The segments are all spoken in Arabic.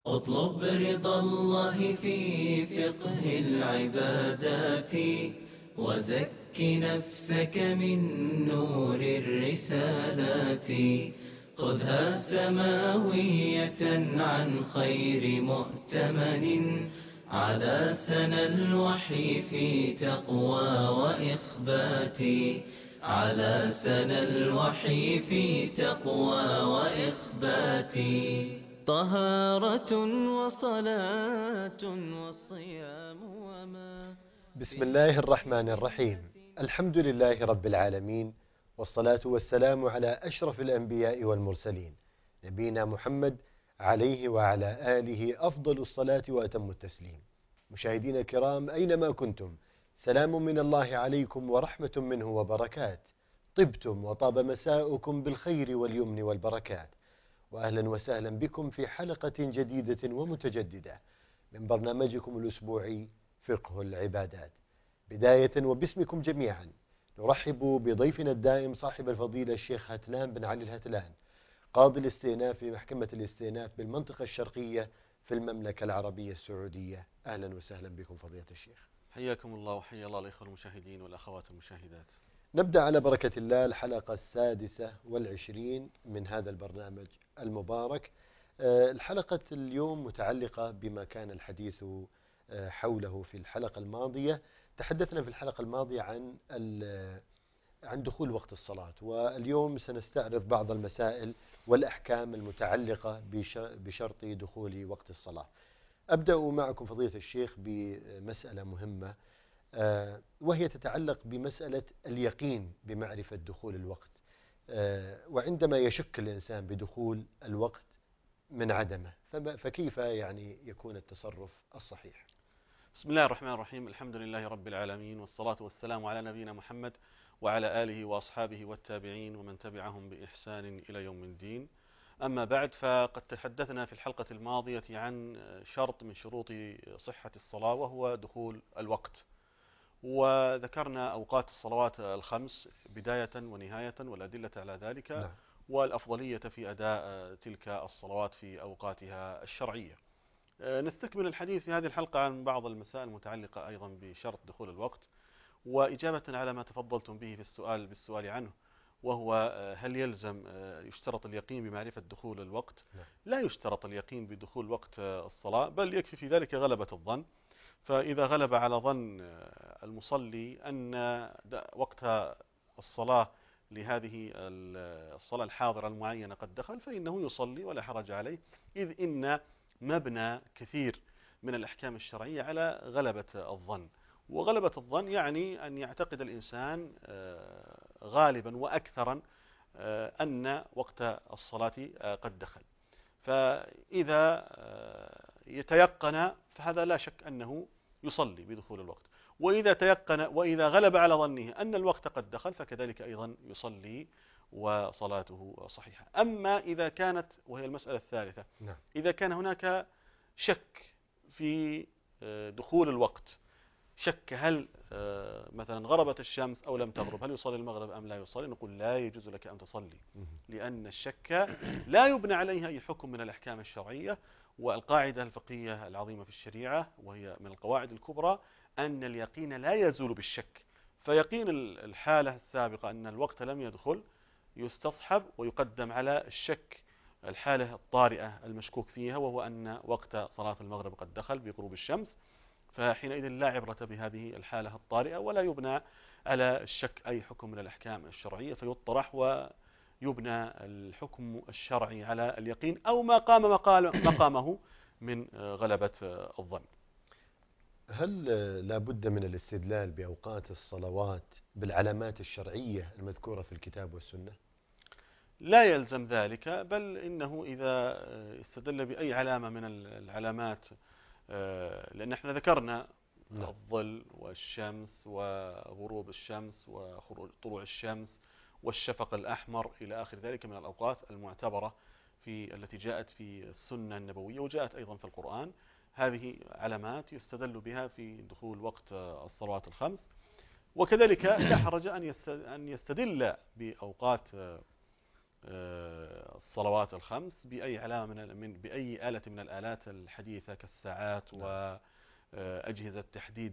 اطلب رضا الله في فقه العبادات، وزك نفسك من نور الرسالات. خذها سماوية عن خير مؤتمن، على سنى الوحي في تقوى وإخبات. على سنى الوحي في تقوى وإخبات. طهارة وصلاة وصيام وما بسم في الله الدين الرحمن من الرحيم. نافلة. الحمد لله رب العالمين، والصلاة والسلام على أشرف الأنبياء والمرسلين، نبينا محمد عليه وعلى آله أفضل الصلاة وأتم التسليم. مشاهدينا الكرام أينما كنتم، سلام من الله عليكم ورحمة منه وبركات. طبتم وطاب مساؤكم بالخير واليمن والبركات، وأهلا وسهلا بكم في حلقة جديدة ومتجددة من برنامجكم الأسبوعي فقه العبادات. بداية وباسمكم جميعا نرحب بضيفنا الدائم صاحب الفضيلة الشيخ هتلان بن علي الهتلان، قاضي الاستئناف في محكمة الاستئناف بالمنطقة الشرقية في المملكة العربية السعودية. أهلا وسهلا بكم فضيلة الشيخ. حياكم الله وحيا الله الإخوة المشاهدين والأخوات المشاهدات. نبدأ على بركة الله الحلقة 26 من هذا البرنامج المبارك. الحلقة اليوم متعلقة بما كان الحديث حوله في الحلقة الماضية. تحدثنا في الحلقة الماضية عن دخول وقت الصلاة، واليوم سنستعرض بعض المسائل والأحكام المتعلقة بشرط دخول وقت الصلاة. أبدأ معكم فضيلة الشيخ بمسألة مهمة، وهي تتعلق بمسألة اليقين بمعرفة دخول الوقت، وعندما يشك الإنسان بدخول الوقت من عدمه، فكيف يعني يكون التصرف الصحيح؟ بسم الله الرحمن الرحيم، الحمد لله رب العالمين، والصلاة والسلام على نبينا محمد وعلى آله وأصحابه والتابعين ومن تبعهم بإحسان إلى يوم الدين. أما بعد، فقد تحدثنا في الحلقة الماضية عن شرط من شروط صحة الصلاة، وهو دخول الوقت، وذكرنا أوقات الصلوات الخمس بداية ونهاية والأدلة على ذلك، نعم. والأفضلية في أداء تلك الصلوات في أوقاتها الشرعية. نستكمل الحديث في هذه الحلقة عن بعض المسائل المتعلقة أيضا بشرط دخول الوقت، وإجابة على ما تفضلتم به في بالسؤال عنه، وهو هل يلزم يشترط اليقين بمعرفة دخول الوقت؟ نعم. لا يشترط اليقين بدخول وقت الصلاة، بل يكفي في ذلك غلبة الظن. فإذا غلب على ظن المصلي أن وقت الصلاة لهذه الصلاة الحاضرة المعينة قد دخل، فإنه يصلي ولا حرج عليه، إذ إن مبنى كثير من الأحكام الشرعية على غلبة الظن. وغلبة الظن يعني أن يعتقد الإنسان غالبا وأكثرا أن وقت الصلاة قد دخل. فإذا يتيقن فهذا لا شك أنه يصلي بدخول الوقت، وإذا غلب على ظنه أن الوقت قد دخل فكذلك أيضا يصلي وصلاته صحيحة. أما إذا كانت، وهي المسألة الثالثة، نعم. إذا كان هناك شك في دخول الوقت، شك هل مثلا غربت الشمس أو لم تغرب، هل يصلي المغرب أم لا يصلي؟ نقول لا يجوز لك أن تصلي، لأن الشك لا يبنى عليه أي حكم من الأحكام الشرعية. والقاعدة الفقهية العظيمة في الشريعة، وهي من القواعد الكبرى، أن اليقين لا يزول بالشك. فيقين الحالة السابقة أن الوقت لم يدخل يستصحب ويقدم على الشك، الحالة الطارئة المشكوك فيها، وهو أن وقت صلاة المغرب قد دخل بغروب الشمس. فحينئذ لا عبرة بهذه الحالة الطارئة، ولا يبنى على الشك أي حكم من الأحكام الشرعية، فيطرح ويبنى الحكم الشرعي على اليقين أو ما قام مقامه من غلبة الظن. هل لا بد من الاستدلال بأوقات الصلوات بالعلامات الشرعية المذكورة في الكتاب والسنة؟ لا يلزم ذلك، بل إنه إذا استدل بأي علامة من العلامات، لأن احنا ذكرنا نعم. الظل والشمس وغروب الشمس وطلوع الشمس والشفق الأحمر إلى آخر ذلك من الأوقات المعتبرة التي جاءت في السنة النبوية وجاءت أيضا في القرآن. هذه علامات يستدل بها في دخول وقت الصلوات الخمس. وكذلك لا حرج أن يستدل بأوقات الصلوات الخمس بأي علامة بأي آلة من الآلات الحديثة كالساعات وأجهزة تحديد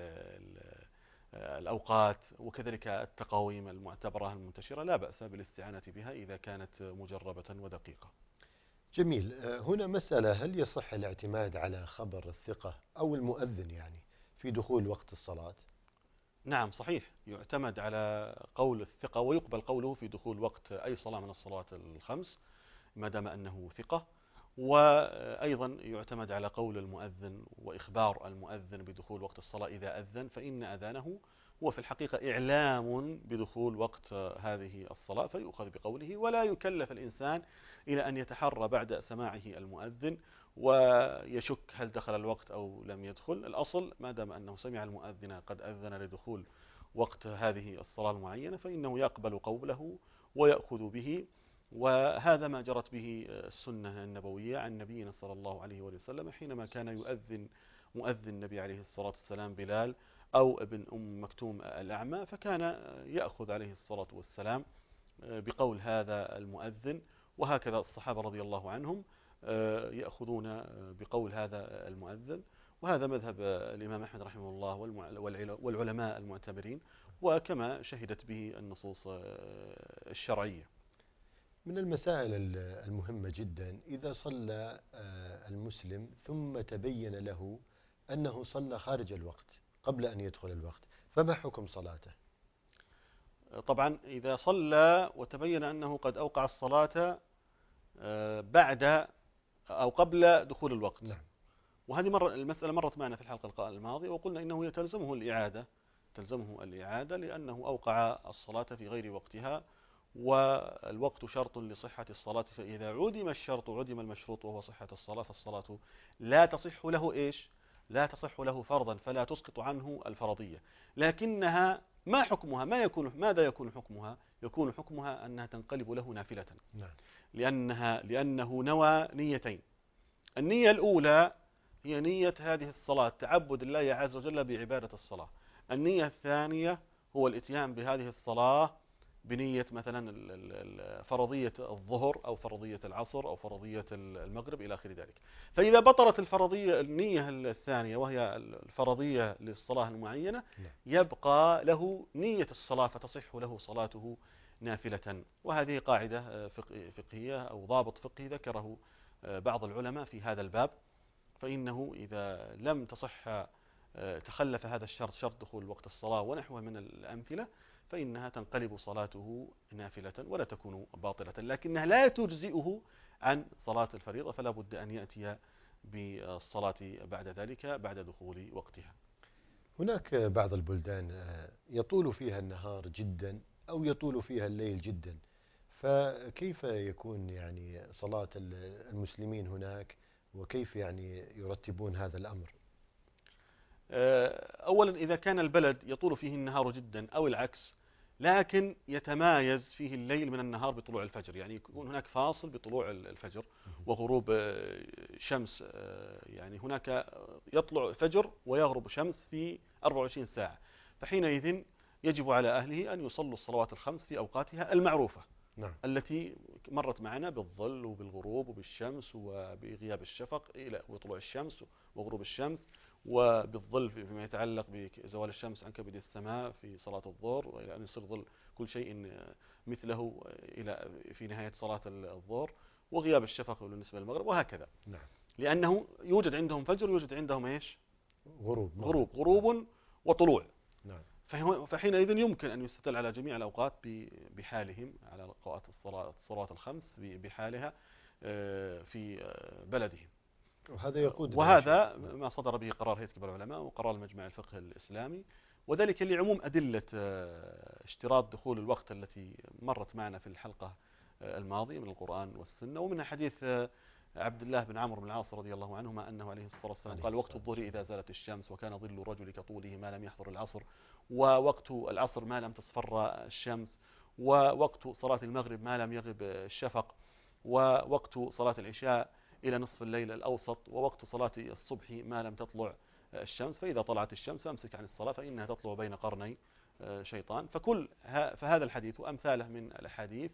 الأوقات، وكذلك التقاويم المعتبرة المنتشرة، لا بأس بالاستعانة بها إذا كانت مجربة ودقيقة. جميل. هنا مسألة: هل يصح الاعتماد على خبر الثقة أو المؤذن يعني في دخول وقت الصلاة؟ نعم صحيح، يعتمد على قول الثقة ويقبل قوله في دخول وقت أي صلاة من الصلوات الخمس ما دام أنه ثقة، وأيضا يعتمد على قول المؤذن وإخبار المؤذن بدخول وقت الصلاة إذا أذن، فإن أذانه هو في الحقيقة إعلام بدخول وقت هذه الصلاة، فيؤخذ بقوله، ولا يكلف الإنسان إلى أن يتحرى بعد سماعه المؤذن ويشك هل دخل الوقت أو لم يدخل. الأصل ما دام أنه سمع المؤذن قد أذن لدخول وقت هذه الصلاة المعينة فإنه يقبل قوله ويأخذ به، وهذا ما جرت به السنة النبوية عن نبينا صلى الله عليه وسلم حينما كان يؤذن مؤذن النبي عليه الصلاة والسلام بلال أو ابن أم مكتوم الأعمى، فكان يأخذ عليه الصلاة والسلام بقول هذا المؤذن، وهكذا الصحابة رضي الله عنهم يأخذون بقول هذا المؤذن، وهذا مذهب الإمام أحمد رحمه الله والعلماء المعتبرين، وكما شهدت به النصوص الشرعية. من المسائل المهمة جدا: إذا صلى المسلم ثم تبين له أنه صلى خارج الوقت قبل أن يدخل الوقت، فما حكم صلاته؟ طبعا إذا صلى وتبين أنه قد أوقع الصلاة بعد أو قبل دخول الوقت، نعم. وهذه المسألة مرت معنا في الحلقة الماضية، وقلنا إنه تلزمه الإعادة لأنه أوقع الصلاة في غير وقتها، والوقت شرط لصحة الصلاة، فإذا عدم الشرط عدم المشروط وهو صحة الصلاة، فالصلاة لا تصح له إيش؟ لا تصح له فرضا، فلا تسقط عنه الفرضية، لكنها ما حكمها؟ ماذا يكون حكمها؟ يكون حكمها أنها تنقلب له نافلة. نعم. لأنه نوى نيتين: النية الأولى هي نية هذه الصلاة تعبد الله عز وجل بعبادة الصلاة، النية الثانية هو الاتيان بهذه الصلاة بنية مثلا فرضية الظهر أو فرضية العصر أو فرضية المغرب إلى آخر ذلك. فإذا بطلت النية الثانية وهي الفرضية للصلاة المعينة، يبقى له نية الصلاة فتصح له صلاته نافلة. وهذه قاعدة فقهية أو ضابط فقهي ذكره بعض العلماء في هذا الباب، فإنه إذا لم تصح تخلف هذا الشرط، شرط دخول وقت الصلاة ونحوه من الأمثلة، فإنها تنقلب صلاته نافلة ولا تكون باطلة، لكنها لا تجزئه عن صلاة الفريضة، فلا بد أن يأتي بالصلاة بعد ذلك بعد دخول وقتها. هناك بعض البلدان يطول فيها النهار جدا أو يطول فيها الليل جدا، فكيف يكون يعني صلاة المسلمين هناك، وكيف يعني يرتبون هذا الأمر؟ أولا إذا كان البلد يطول فيه النهار جدا أو العكس، لكن يتمايز فيه الليل من النهار بطلوع الفجر، يعني يكون هناك فاصل بطلوع الفجر وغروب شمس، يعني هناك يطلع فجر ويغرب شمس في 24 ساعة، فحينئذ يجب على أهله أن يصلوا الصلوات الخمس في أوقاتها المعروفة. نعم. التي مرت معنا بالظل وبالغروب وبالشمس وبغياب الشفق إلى وطلوع الشمس وغروب الشمس، وبالظل فيما يتعلق بزوال الشمس عن كبد السماء في صلاة الظهر، وإلى أن يصير ظل كل شيء مثله إلى في نهاية صلاة الظهر، وغياب الشفق بالنسبة للمغرب، وهكذا. نعم. لأنه يوجد عندهم فجر، يوجد عندهم إيش؟ غروب وطلوع. نعم. فحينئذ يمكن أن يستدل على جميع الأوقات بحالهم، على أوقات الصلوات الخمس بحالها في بلدهم. وهذا ما صدر به قرار هيئة كبار العلماء وقرار المجمع الفقهي الإسلامي، وذلك لعموم أدلة اشتراط دخول الوقت التي مرت معنا في الحلقة الماضية من القرآن والسنة، ومنها حديث عبد الله بن عمرو بن العاص رضي الله عنهما أنه عليه الصلاة والسلام قال: وقت الظهر إذا زالت الشمس، وكان ظل الرجل كطوله ما لم يحضر العصر، ووقت العصر ما لم تصفر الشمس، ووقت صلاة المغرب ما لم يغب الشفق، ووقت صلاة العشاء إلى نصف الليل الأوسط، ووقت صلاة الصبح ما لم تطلع الشمس، فإذا طلعت الشمس فامسك عن الصلاة فإنها تطلع بين قرني شيطان. فهذا الحديث وأمثاله من الأحاديث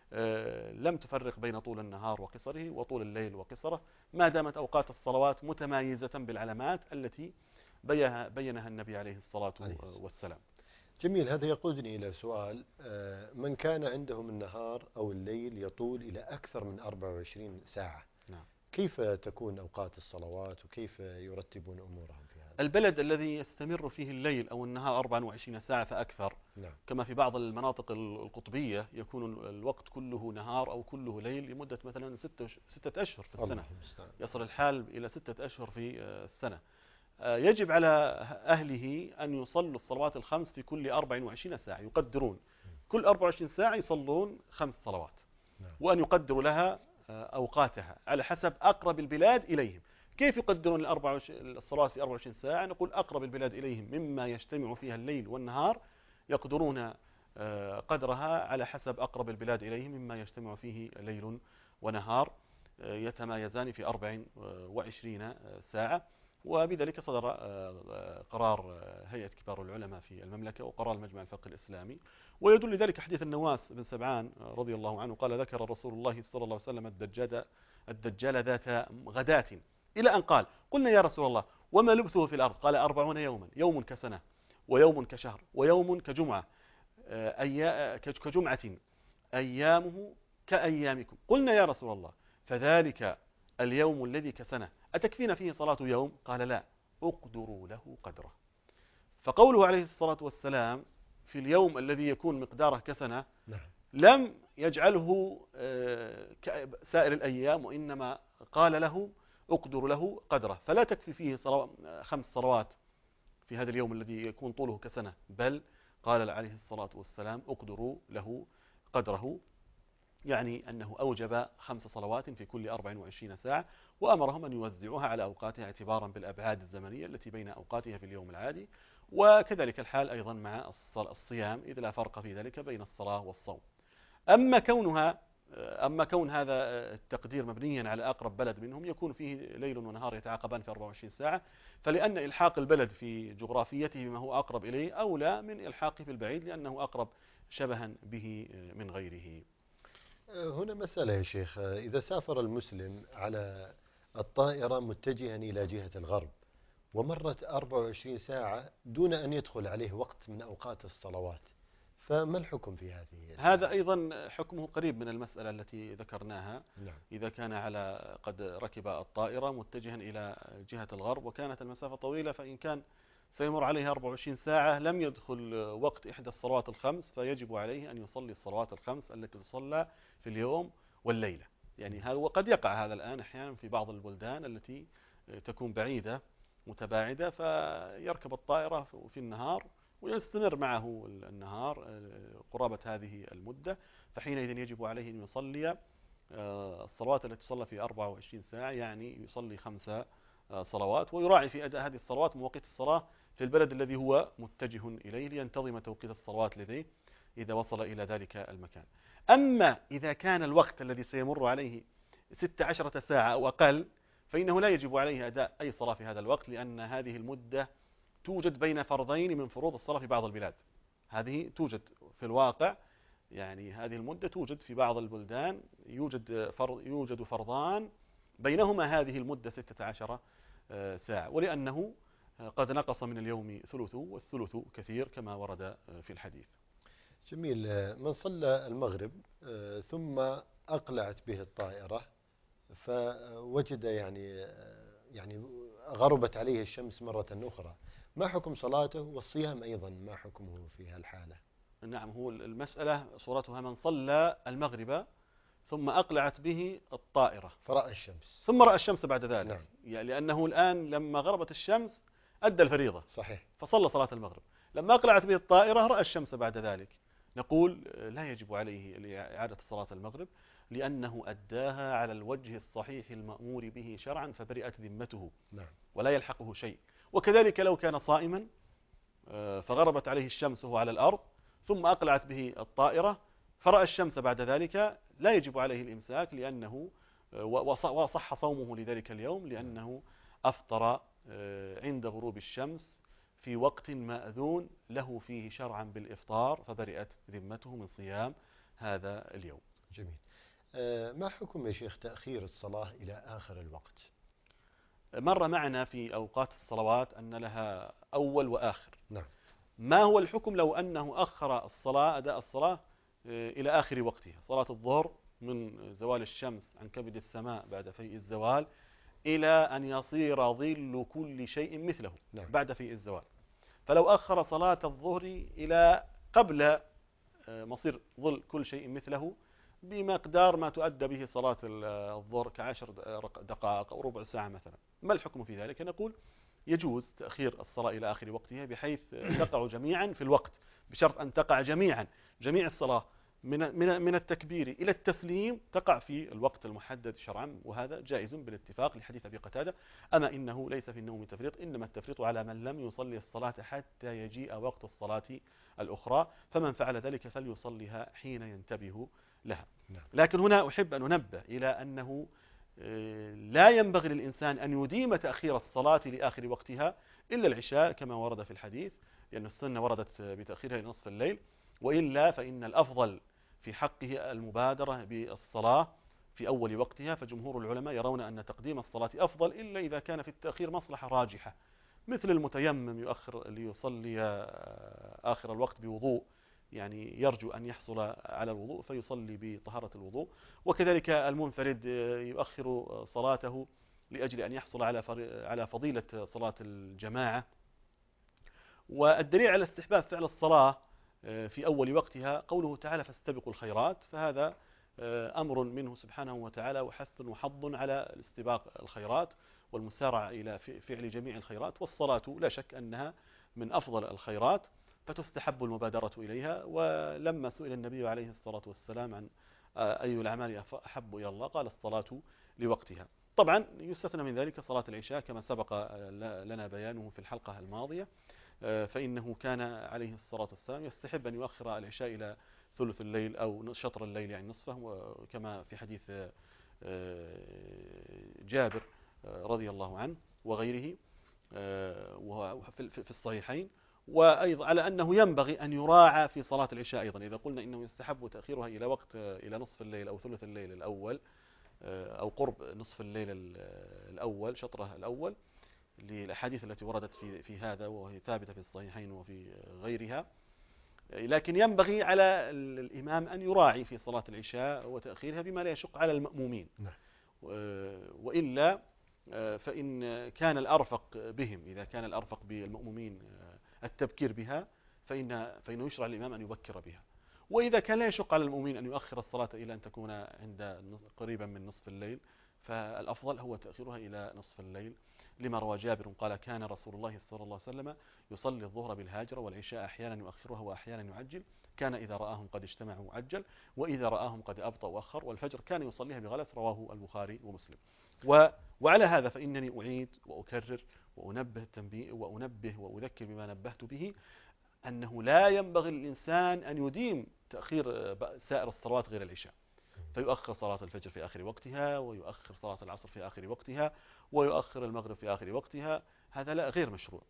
لم تفرق بين طول النهار وقصره وطول الليل وقصره، ما دامت أوقات الصلوات متمايزة بالعلامات التي بينها النبي عليه الصلاة والسلام. جميل. هذا يقودني إلى سؤال، من كان عندهم النهار أو الليل يطول إلى أكثر من 24 ساعة، نعم. كيف تكون أوقات الصلوات وكيف يرتبون أمورهم في هذا؟ البلد الذي يستمر فيه الليل أو النهار 24 ساعة فأكثر، نعم. كما في بعض المناطق القطبية يكون الوقت كله نهار أو كله ليل لمدة مثلا 6 أشهر في السنة، يصل الحال إلى 6 أشهر في السنة. يجب على أهله أن يصلوا الصلوات الخمس في كل 24 ساعة، يقدرون كل 24 ساعة يصلون 5 صلوات، وأن يقدروا لها أوقاتها على حسب أقرب البلاد إليهم. كيف يقدرون الصلوات في 24 ساعة؟ نقول أقرب البلاد إليهم مما يجتمع فيها الليل والنهار يقدرون قدرها على حسب أقرب البلاد إليهم مما يجتمع فيه ليل ونهار، يتمايزان في 24 ساعة. وبذلك صدر قرار هيئة كبار العلماء في المملكة وقرار المجمع الفقهي الإسلامي. ويدل لذلك حديث النواس بن سبعان رضي الله عنه قال: ذكر رسول الله صلى الله عليه وسلم الدجال ذات غداة، إلى أن قال: قلنا يا رسول الله وما لبثه في الأرض؟ قال: 40 يوما، يوم كسنة ويوم كشهر ويوم كجمعة، كجمعة أيامه كأيامكم. قلنا يا رسول الله فذلك اليوم الذي كسنة أتكفينا فيه صلاة يوم؟ قال: لا، اقدروا له قدره. فقوله عليه الصلاة والسلام في اليوم الذي يكون مقداره كسنة لم يجعله كسائر الأيام، وإنما قال له اقدروا له قدره، فلا تكفي فيه 5 صلوات في هذا اليوم الذي يكون طوله كسنة، بل قال عليه الصلاة والسلام اقدروا له قدره، يعني أنه أوجب 5 صلوات في كل 24 ساعة، وأمرهم أن يوزعوها على أوقاتها اعتبارا بالأبعاد الزمنية التي بين أوقاتها في اليوم العادي. وكذلك الحال أيضا مع الصيام، إذ لا فرق في ذلك بين الصلاة والصوم. أما كون هذا التقدير مبنيا على أقرب بلد منهم يكون فيه ليل ونهار يتعاقبان في 24 ساعة، فلأن إلحاق البلد في جغرافيته بما هو أقرب إليه أولى من إلحاقه بالبعيد، لأنه أقرب شبها به من غيره. هنا مسألة يا شيخ، إذا سافر المسلم على الطائرة متجها إلى جهة الغرب ومرت 24 ساعة دون أن يدخل عليه وقت من أوقات الصلوات، فما الحكم في هذه؟ هذا أيضا حكمه قريب من المسألة التي ذكرناها. نعم. إذا كان قد ركب الطائرة متجها إلى جهة الغرب وكانت المسافة طويلة، فإن كان سيمر عليه 24 ساعة لم يدخل وقت إحدى الصلوات الخمس، فيجب عليه أن يصلي الصلوات الخمس التي تصلى في اليوم والليلة. يعني هذا، وقد يقع هذا الآن أحيانا في بعض البلدان التي تكون بعيدة متباعدة، فيركب الطائرة في النهار ويستمر معه النهار قرابة هذه المدة، فحينئذ يجب عليه أن يصلي الصلوات التي تصلى في 24 ساعة، يعني يصلي 5 صلوات، ويراعي في أداء هذه الصلوات مواقيت الصلاة في البلد الذي هو متجه إليه لينتظم توقيت الصلوات لديه إذا وصل إلى ذلك المكان. أما إذا كان الوقت الذي سيمر عليه 16 ساعة أو أقل، فإنه لا يجب عليه أداء أي صلاة في هذا الوقت، لأن هذه المدة توجد بين فرضين من فروض الصلاة في بعض البلاد. هذه توجد في الواقع، يعني هذه المدة توجد في بعض البلدان، يوجد فرضان بينهما هذه المدة 16 ساعة، ولأنه قد نقص من اليوم ثلثه، والثلث كثير كما ورد في الحديث. جميل. من صلى المغرب ثم أقلعت به الطائرة فوجد يعني غربت عليه الشمس مرة أخرى، ما حكم صلاته والصيام أيضا ما حكمه في هالحالة؟ نعم، هو المسألة صورتها من صلى المغرب ثم أقلعت به الطائرة فرأى الشمس ثم رأى الشمس بعد ذلك. نعم. يعني لأنه الآن لما غربت الشمس أدى الفريضة صحيح، فصلى صلاة المغرب. لما أقلعت به الطائرة رأى الشمس بعد ذلك، نقول لا يجب عليه إعادة صلاة المغرب، لأنه أداها على الوجه الصحيح المأمور به شرعا، فبرئت ذمته نعم. ولا يلحقه شيء. وكذلك لو كان صائما فغربت عليه الشمس وهو على الأرض ثم أقلعت به الطائرة فرأى الشمس بعد ذلك، لا يجب عليه الإمساك، لأنه وصح صومه لذلك اليوم، لأنه أفطر عند غروب الشمس في وقت مأذون له فيه شرعا بالإفطار، فبرئت ذمته من صيام هذا اليوم. جميل. ما حكم يا شيخ تأخير الصلاة إلى آخر الوقت؟ مر معنا في أوقات الصلوات أن لها أول وآخر. نعم. ما هو الحكم لو أنه أخر الصلاة، أداء الصلاة إلى آخر وقتها؟ صلاة الظهر من زوال الشمس عن كبد السماء بعد فيء الزوال إلى أن يصير ظل كل شيء مثله نعم. بعد فيء الزوال. فلو أخر صلاة الظهر إلى قبل مصير ظل كل شيء مثله بمقدار ما تؤدى به صلاة الظهر كعشر دقائق أو ربع ساعة مثلا، ما الحكم في ذلك؟ نقول يجوز تأخير الصلاة إلى آخر وقتها بحيث تقع جميعا في الوقت، بشرط أن تقع جميعا، جميع الصلاة من التكبير إلى التسليم تقع في الوقت المحدد شرعا، وهذا جائز بالاتفاق لحديث أبي قتادة: أما إنه ليس في النوم تفريط، إنما التفريط على من لم يصلي الصلاة حتى يجيء وقت الصلاة الأخرى، فمن فعل ذلك فليصليها حين ينتبه لها. لكن هنا أحب أن أنبه إلى أنه لا ينبغي للإنسان أن يديم تأخير الصلاة لآخر وقتها إلا العشاء كما ورد في الحديث، لأن السنة وردت بتأخيرها إلى نصف الليل، وإلا فإن الأفضل في حقه المبادرة بالصلاة في أول وقتها. فجمهور العلماء يرون أن تقديم الصلاة أفضل إلا إذا كان في التأخير مصلحة راجحة، مثل المتيمم يؤخر ليصلي آخر الوقت بوضوء، يعني يرجو أن يحصل على الوضوء فيصلي بطهارة الوضوء، وكذلك المنفرد يؤخر صلاته لأجل أن يحصل على فضيلة صلاة الجماعة. والدليل على استحباب فعل الصلاة في أول وقتها قوله تعالى: فاستبقوا الخيرات، فهذا أمر منه سبحانه وتعالى وحث وحض على الاستباق الخيرات والمسارعة إلى فعل جميع الخيرات، والصلاة لا شك أنها من أفضل الخيرات فتستحب المبادرة إليها. ولما سئل النبي عليه الصلاة والسلام عن أي الأعمال أحب إلى الله قال: الصلاة لوقتها. طبعا يستثنى من ذلك صلاة العشاء كما سبق لنا بيانه في الحلقة الماضية، فإنه كان عليه الصلاة والسلام يستحب أن يؤخر العشاء إلى ثلث الليل أو شطر الليل يعني نصفه، كما في حديث جابر رضي الله عنه وغيره في الصحيحين. وأيضا على أنه ينبغي أن يراعى في صلاة العشاء أيضا، إذا قلنا إنه يستحب تأخيرها إلى وقت إلى نصف الليل أو ثلث الليل الأول أو قرب نصف الليل الأول شطره الأول، للأحاديث التي وردت في هذا وهي ثابتة في الصحيحين وفي غيرها، لكن ينبغي على الإمام أن يراعي في صلاة العشاء وتأخيرها بما لا يشق على المأمومين، وإلا فإن كان الأرفق بهم، إذا كان الأرفق بالمأمومين التبكير بها فإنه يشرع الإمام أن يبكر بها، وإذا كان لا يشق على المؤمنين أن يؤخر الصلاة إلى أن تكون عند قريبا من نصف الليل، فالأفضل هو تأخيرها إلى نصف الليل، لما روى جابر قال: كان رسول الله صلى الله عليه وسلم يصلي الظهر بالهاجرة والعشاء أحيانا يؤخرها وأحيانا يعجل، كان إذا رآهم قد اجتمعوا عجل وإذا رآهم قد أبطأ وأخر، والفجر كان يصليها بغلس، رواه البخاري ومسلم. وعلى هذا فإنني أعيد وأكرر وأنبه وأذكر بما نبهت به، أنه لا ينبغي للإنسان أن يديم تأخير سائر الصلوات غير العشاء، فيؤخر صلاة الفجر في آخر وقتها، ويؤخر صلاة العصر في آخر وقتها، ويؤخر المغرب في آخر وقتها، هذا لا غير مشروع.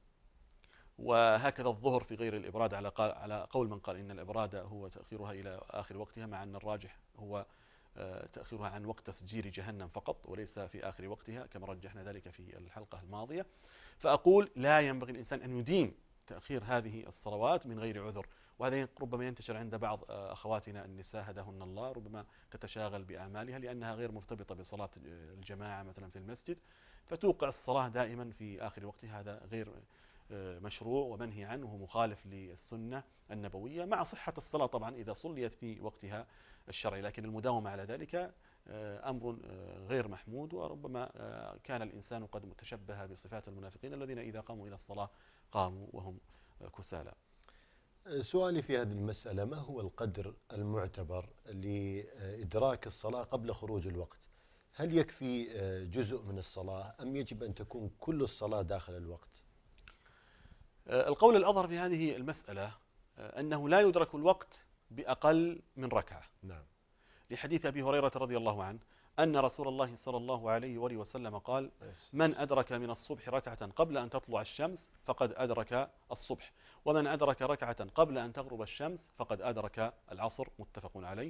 وهكذا الظهر في غير الإبراد على قول من قال إن الإبراد هو تأخيرها إلى آخر وقتها، مع أن الراجح هو تأخيرها عن وقت تسجير جهنم فقط وليس في آخر وقتها كما رجحنا ذلك في الحلقة الماضية. فأقول لا ينبغي الإنسان أن يديم تأخير هذه الصلوات من غير عذر، وهذا ربما ينتشر عند بعض أخواتنا النساء هداهن الله، ربما تتشاغل بأعمالها لأنها غير مرتبطة بصلاة الجماعة مثلا في المسجد، فتوقع الصلاة دائما في آخر وقتها، هذا غير مشروع ومنهي عنه ومخالف للسنة النبوية، مع صحة الصلاة طبعا إذا صليت في وقتها الشرعي، لكن المداومة على ذلك أمر غير محمود، وربما كان الإنسان قد متشبه بصفات المنافقين الذين إذا قاموا إلى الصلاة قاموا وهم كسالى. سؤالي في هذه المسألة: ما هو القدر المعتبر لإدراك الصلاة قبل خروج الوقت؟ هل يكفي جزء من الصلاة أم يجب أن تكون كل الصلاة داخل الوقت؟ القول الأظهر في هذه المسألة أنه لا يدرك الوقت بأقل من ركعة. نعم. لحديث أبي هريرة رضي الله عنه أن رسول الله صلى الله عليه وآله وسلم قال: من أدرك من الصبح ركعة قبل أن تطلع الشمس فقد أدرك الصبح، ومن أدرك ركعة قبل أن تغرب الشمس فقد أدرك العصر، متفق عليه.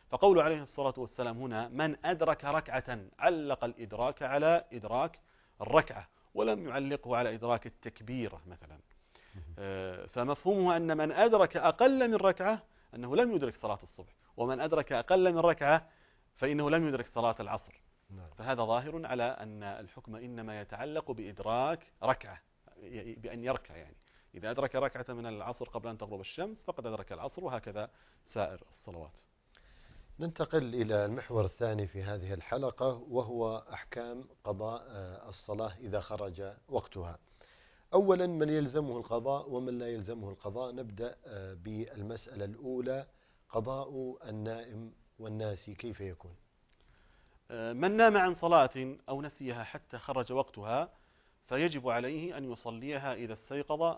فقول عليه الصلاة والسلام هنا من أدرك ركعة، علق الإدراك على إدراك الركعة ولم يعلقه على إدراك التكبيرة مثلا. فمفهومه أن من أدرك أقل من ركعة أنه لم يدرك صلاة الصبح، ومن أدرك أقل من ركعة فإنه لم يدرك صلاة العصر. فهذا ظاهر على أن الحكم إنما يتعلق بإدراك ركعة، بأن يركع يعني. إذا أدرك ركعة من العصر قبل أن تغرب الشمس فقد أدرك العصر، وهكذا سائر الصلوات. ننتقل إلى المحور الثاني في هذه الحلقة، وهو أحكام قضاء الصلاة إذا خرج وقتها. أولا، من يلزمه القضاء ومن لا يلزمه القضاء. نبدأ بالمسألة الأولى، قضاء النائم والناسي كيف يكون؟ من نام عن صلاة أو نسيها حتى خرج وقتها فيجب عليه أن يصليها إذا استيقظ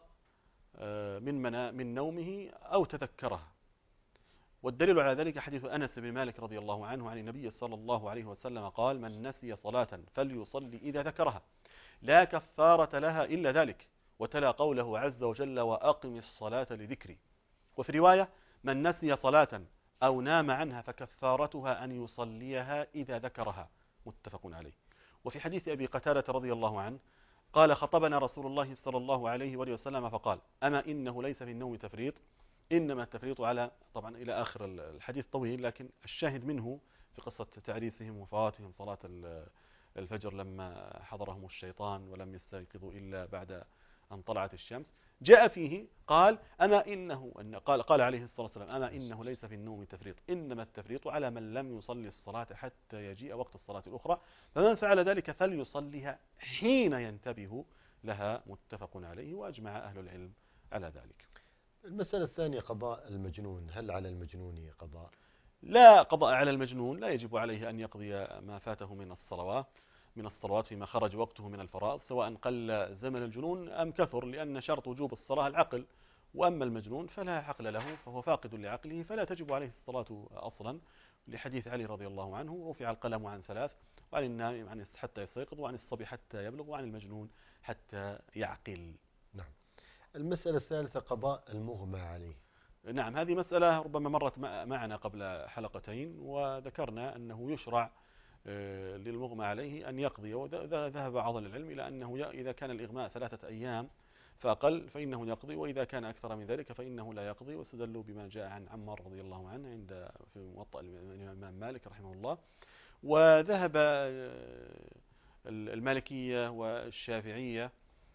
من نومه أو تذكرها. والدليل على ذلك حديث أنس بن مالك رضي الله عنه عن النبي صلى الله عليه وسلم قال: من نسي صلاة فليصلي إذا ذكرها لا كفارة لها إلا ذلك، وتلا قوله عز وجل: وأقم الصلاة لذكري. وفي رواية: من نسي صلاة أو نام عنها فكفارتها أن يصليها إذا ذكرها، متفق عليه. وفي حديث أبي قتادة رضي الله عنه قال: خطبنا رسول الله صلى الله عليه وآله وسلم فقال: أما إنه ليس في النوم تفريط، إنما التفريط على، طبعا إلى آخر الحديث طويل، لكن الشاهد منه في قصة تعريسهم وفواتهم صلاة الفجر لما حضرهم الشيطان ولم يستيقظوا إلا بعد أن طلعت الشمس. جاء فيه قال: قال عليه الصلاة والسلام: أما إنه ليس في النوم تفريط، إنما التفريط على من لم يصلي الصلاة حتى يجيء وقت الصلاة الأخرى، فمن فعل ذلك فليصليها حين ينتبه لها، متفق عليه، وأجمع أهل العلم على ذلك. المسألة الثانية، قضاء المجنون. هل على المجنون قضاء؟ لا قضاء على المجنون، لا يجب عليه أن يقضي ما فاته من الصلوات فيما خرج وقته من الفرائض، سواء قل زمن الجنون أم كثر، لأن شرط وجوب الصلاة العقل، وأما المجنون فلا عقل له فهو فاقد لعقله فلا تجب عليه الصلاة أصلا، لحديث علي رضي الله عنه: رفع القلم عن ثلاث، وعن النائم حتى يستيقظ، وعن الصبي حتى يبلغ، وعن المجنون حتى يعقل. نعم. المسألة الثالثة، قضاء المغمى عليه. نعم، هذه مسألة ربما مرت معنا قبل حلقتين، وذكرنا أنه يشرع للمغمى عليه أن يقضي، وذهب بعض العلم إلى أنه إذا كان الإغماء 3 أيام فأقل فإنه يقضي، وإذا كان أكثر من ذلك فإنه لا يقضي. واستدلوا بما جاء عن عمار رضي الله عنه في موطأ الإمام مالك رحمه الله. وذهب المالكية والشافعية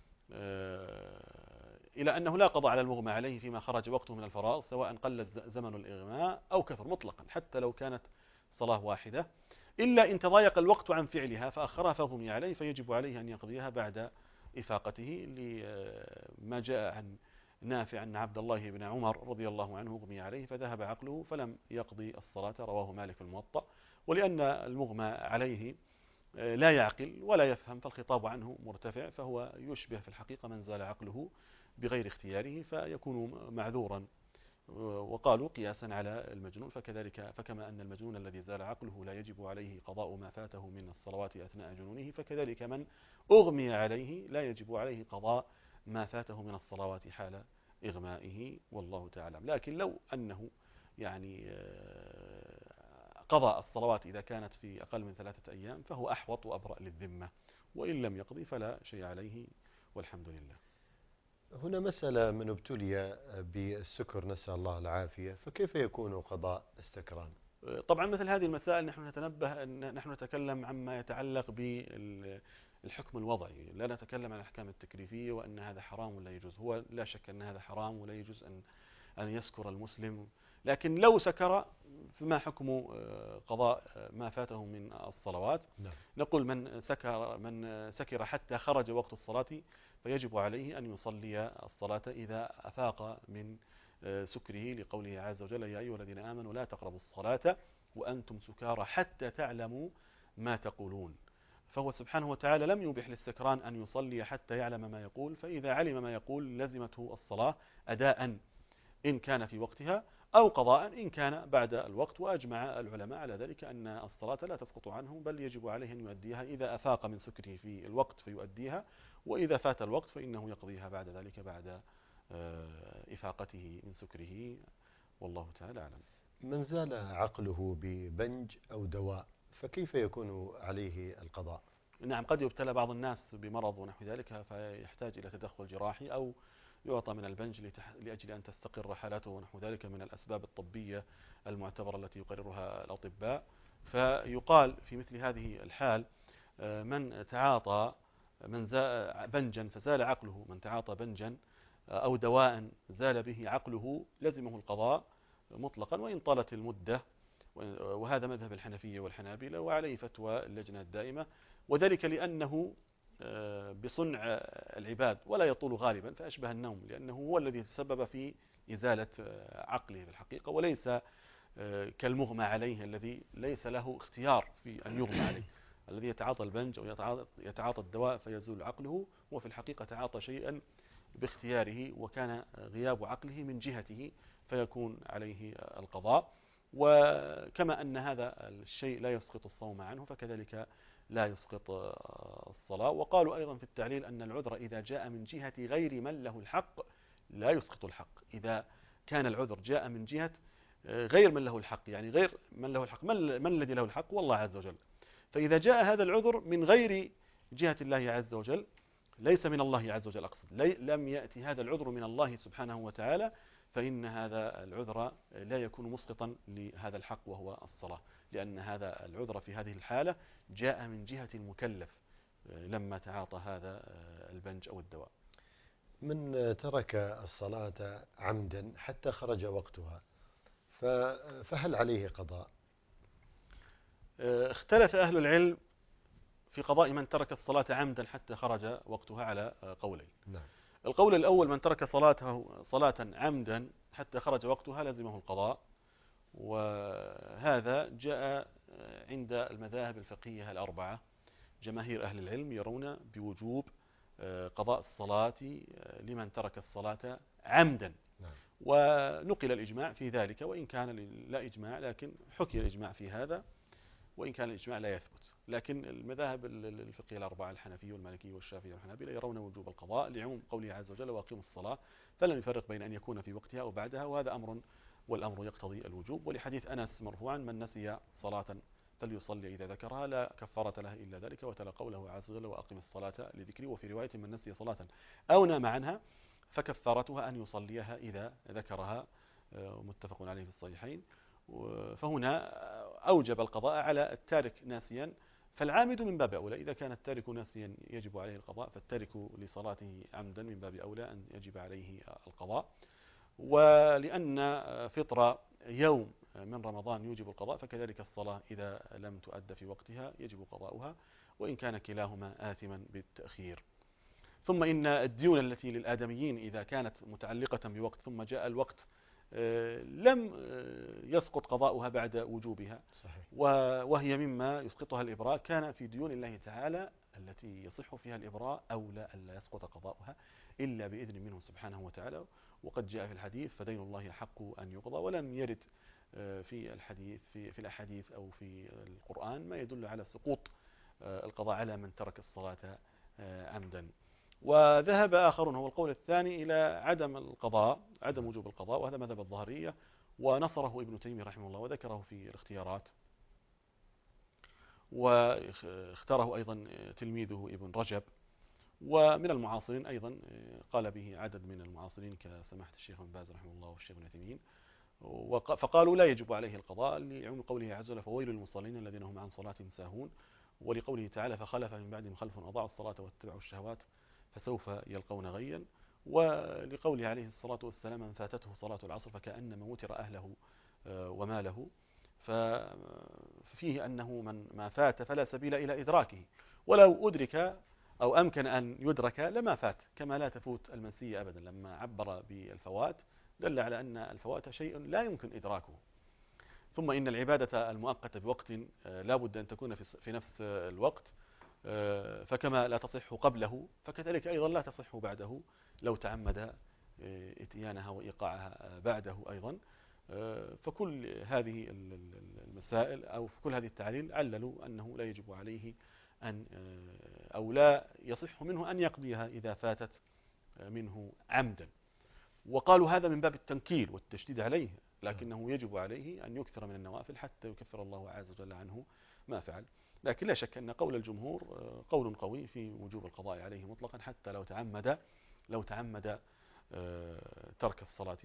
إلى أنه لا قضاء على المغمى عليه فيما خرج وقته من الفرائض، سواء قل زمن الإغماء أو كثر، مطلقا حتى لو كانت صلاة واحدة، إلا إن تضايق الوقت عن فعلها فأخرها فغمي عليه، فيجب عليه أن يقضيها بعد إفاقته، لما جاء عن نافع أن عبد الله بن عمر رضي الله عنه غمي عليه فذهب عقله فلم يقضي الصلاة، رواه مالك في الموطأ. ولأن المغمى عليه لا يعقل ولا يفهم فالخطاب عنه مرتفع، فهو يشبه في الحقيقة من زال عقله بغير اختياره فيكون معذورا. وقالوا قياسا على المجنون فكما أن المجنون الذي زال عقله لا يجب عليه قضاء ما فاته من الصلوات أثناء جنونه، فكذلك من أغمي عليه لا يجب عليه قضاء ما فاته من الصلوات حال إغمائه، والله تعالى. لكن لو أنه يعني قضى الصلوات إذا كانت في أقل من 3 أيام فهو أحوط وأبرأ للذمة، وإن لم يقضي فلا شيء عليه، والحمد لله. هنا مسألة: من ابتلي بالسكر نسأل الله العافية فكيف يكون قضاء السكران؟ طبعا مثل هذه المسائل نحن نتنبه أن نحن نتكلم عما يتعلق بالحكم الوضعي، لا نتكلم عن الأحكام التكليفية وأن هذا حرام ولا يجوز. هو لا شك أن هذا حرام ولا يجوز أن يسكر المسلم، لكن لو سكر فما حكم قضاء ما فاته من الصلوات؟ نعم. نقول من سكر حتى خرج وقت الصلاة فيجب عليه أن يصلي الصلاة إذا أفاق من سكره، لقوله عز وجل: يا أيها الذين آمنوا لا تقربوا الصلاة وأنتم سكارى حتى تعلموا ما تقولون. فهو سبحانه وتعالى لم يبح للسكران أن يصلي حتى يعلم ما يقول، فإذا علم ما يقول لزمته الصلاة أداء إن كان في وقتها، أو قضاء إن كان بعد الوقت. وأجمع العلماء على ذلك أن الصلاة لا تسقط عنه، بل يجب عليه أن يؤديها إذا أفاق من سكره في الوقت فيؤديها، وإذا فات الوقت فإنه يقضيها بعد ذلك بعد إفاقته من سكره، والله تعالى أعلم. من زال عقله ببنج أو دواء فكيف يكون عليه القضاء؟ نعم، قد يبتلى بعض الناس بمرض ونحو ذلك فيحتاج إلى تدخل جراحي، أو يعطى من البنج لأجل أن تستقر حالته ونحو ذلك من الأسباب الطبية المعتبرة التي يقررها الأطباء. فيقال في مثل هذه الحال من تعاطى بنجا فزال عقله، من تعاطى بنجا أو دواء زال به عقله لزمه القضاء مطلقا وإن طالت المدة. وهذا مذهب الحنفية والحنابلة، وعليه فتوى اللجنة الدائمة، وذلك لأنه بصنع العباد ولا يطول غالبا، فأشبه النوم، لأنه هو الذي تسبب في إزالة عقله في الحقيقة، وليس كالمغمى عليه الذي ليس له اختيار في أن يغمى عليه. الذي يتعاطى البنج أو يتعاطى الدواء فيزول عقله، وفي الحقيقة تعاطى شيئا باختياره، وكان غياب عقله من جهته فيكون عليه القضاء. وكما أن هذا الشيء لا يسقط الصوم عنه، فكذلك لا يسقط الصلاة. وقالوا أيضا في التعليل أن العذر إذا جاء من جهة غير من له الحق لا يسقط الحق. إذا كان العذر جاء من جهة غير من له الحق، يعني غير من له الحق، من الذي له الحق؟ والله عز وجل. فإذا جاء هذا العذر من غير جهة الله عز وجل، ليس من الله عز وجل أقصد، لم يأتي هذا العذر من الله سبحانه وتعالى، فإن هذا العذر لا يكون مسقطا لهذا الحق وهو الصلاة، لأن هذا العذر في هذه الحالة جاء من جهة المكلف لما تعاطى هذا البنج أو الدواء. من ترك الصلاة عمدا حتى خرج وقتها فهل عليه قضاء؟ اختلف أهل العلم في قضاء من ترك الصلاة عمدا حتى خرج وقتها على قولين. نعم. القول الأول: من ترك صلاة عمدا حتى خرج وقتها لزمه القضاء، وهذا جاء عند المذاهب الفقهية الأربعة. جماهير أهل العلم يرون بوجوب قضاء الصلاة لمن ترك الصلاة عمدا. نعم. ونقل الإجماع في ذلك، وإن كان لا إجماع، لكن حكي الإجماع في هذا، وإن كان الإجماع لا يثبت. لكن المذاهب الفقهية الأربعة، الحنفي والمالكي والشافعي والحنابلة، يرون وجوب القضاء لعموم قوله عز وجل: وأقيموا الصلاة، فلم يفرق بين أن يكون في وقتها أو بعدها، وهذا أمر والأمر يقتضي الوجوب. ولحديث أنس مرفوعا: من نسي صلاة فليصلي إذا ذكرها لا كفارة لها إلا ذلك، وتلا قوله عز وجل: وأقم الصلاة لذكري. وفي رواية: من نسي صلاة أو نام عنها فكفارتها أن يصليها إذا ذكرها، متفق عليه في الصحيحين. فهنا أوجب القضاء على التارك ناسيا، فالعامد من باب أولى. إذا كان التارك ناسيا يجب عليه القضاء، فالتارك لصلاته عمدا من باب أولى أن يجب عليه القضاء. ولأن فطر يوم من رمضان يوجب القضاء، فكذلك الصلاة إذا لم تؤد في وقتها يجب قضاؤها، وإن كان كلاهما آثما بالتأخير. ثم إن الديون التي للآدميين إذا كانت متعلقة بوقت ثم جاء الوقت لم يسقط قضاؤها بعد وجوبها. صحيح. وهي مما يسقطها الإبراء. كان في ديون الله تعالى التي يصح فيها الإبراء أولى أن لا يسقط قضاؤها إلا بإذن منه سبحانه وتعالى. وقد جاء في الحديث: فدين الله حق أن يقضى. ولم يرد في الحديث في الأحاديث أو في القرآن ما يدل على سقوط القضاء على من ترك الصلاة عمدا. وذهب آخرون، هو القول الثاني، إلى عدم القضاء، عدم وجوب القضاء، وهذا مذهب الظاهرية، ونصره ابن تيمية رحمه الله وذكره في الاختيارات، واختاره أيضا تلميذه ابن رجب. ومن المعاصرين أيضا قال به عدد من المعاصرين كسماحة الشيخ ابن باز رحمه الله والشيخ ابن عثيمين، فقالوا لا يجب عليه القضاء لعموم قوله عز وجل: فويل للمصلين الذين هم عن صلاتهم ساهون. ولقوله تعالى: فخلف من بعدهم خلف أضاعوا الصلاة واتبعوا الشهوات فسوف يلقون غيا. ولقوله عليه الصلاة والسلام: من فاتته صلاة العصر فكأنما وتر أهله وماله. ففيه أنه من ما فات فلا سبيل إلى إدراكه، ولو أدرك أو أمكن أن يدرك لما فات، كما لا تفوت المنسية أبدا. لما عبر بالفوات دل على أن الفوات شيء لا يمكن إدراكه. ثم إن العبادة المؤقتة بوقت لا بد أن تكون في نفس الوقت، فكما لا تصح قبله فكذلك أيضا لا تصح بعده لو تعمد إتيانها وإيقاعها بعده أيضا. فكل هذه المسائل أو في كل هذه التعليل عللوا أنه لا يجب عليه أن أو لا يصح منه أن يقضيها إذا فاتت منه عمدا. وقالوا هذا من باب التنكيل والتشديد عليه، لكنه يجب عليه أن يكثر من النوافل حتى يكفر الله عز وجل عنه ما فعل. لكن لا شك أن قول الجمهور قول قوي في وجوب القضاء عليه مطلقا، حتى لو تعمد ترك الصلاة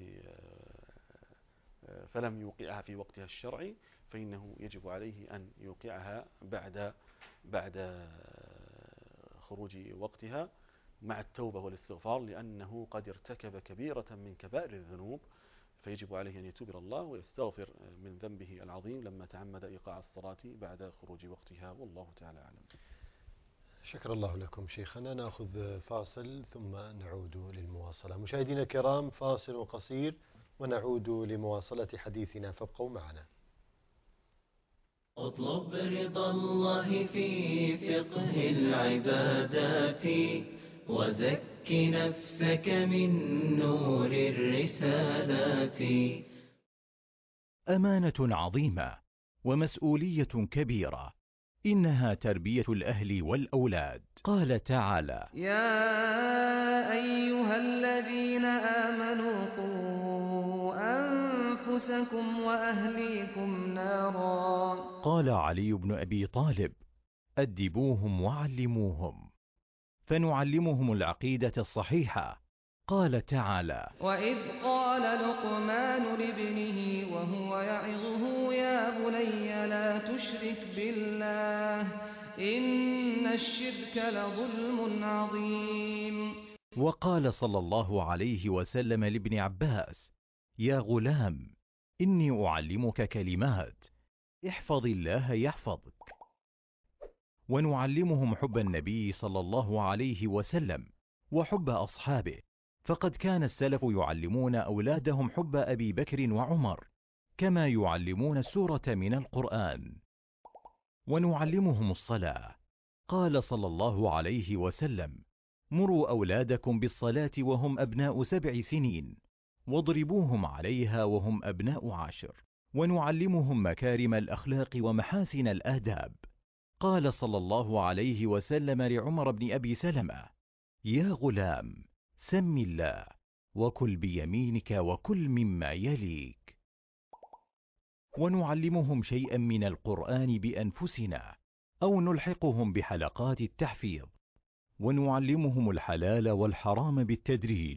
فلم يوقعها في وقتها الشرعي، فإنه يجب عليه أن يوقعها بعد خروج وقتها مع التوبة والاستغفار، لأنه قد ارتكب كبيرة من كبائر الذنوب، فيجب عليه أن يتوب إلى الله ويستغفر من ذنبه العظيم لما تعمد إيقاع الصلاة بعد خروج وقتها، والله تعالى أعلم. شكر الله لكم شيخنا. نأخذ فاصل ثم نعود للمواصلة. مشاهدينا الكرام، فاصل قصير ونعود لمواصلة حديثنا، فابقوا معنا. اطلب رضا الله في فقه العبادات، وزك نفسك من نور الرسالات. أمانة عظيمة ومسؤولية كبيرة، إنها تربية الأهل والأولاد. قال تعالى: يا أيها الذين آمنوا قوا أنفسكم وأهليكم نارا. قال علي بن أبي طالب: أدبوهم وعلموهم، فنعلمهم العقيدة الصحيحة. قال تعالى: وإذ قال لقمان لابنه وهو يعظه يا بني لا تشرك بالله إن الشرك لظلم عظيم. وقال صلى الله عليه وسلم لابن عباس: يا غلام، إني أعلمك كلمات، احفظ الله يحفظك. ونعلمهم حب النبي صلى الله عليه وسلم وحب أصحابه، فقد كان السلف يعلمون أولادهم حب أبي بكر وعمر كما يعلمون السورة من القرآن. ونعلمهم الصلاة. قال صلى الله عليه وسلم: مروا أولادكم بالصلاة وهم أبناء 7 سنين، واضربوهم عليها وهم أبناء 10. ونعلمهم مكارم الأخلاق ومحاسن الآداب. قال صلى الله عليه وسلم لعمر بن أبي سلمة: يا غلام، سم الله وكل بيمينك وكل مما يليك. ونعلمهم شيئا من القرآن بأنفسنا أو نلحقهم بحلقات التحفيظ. ونعلمهم الحلال والحرام بالتدريج.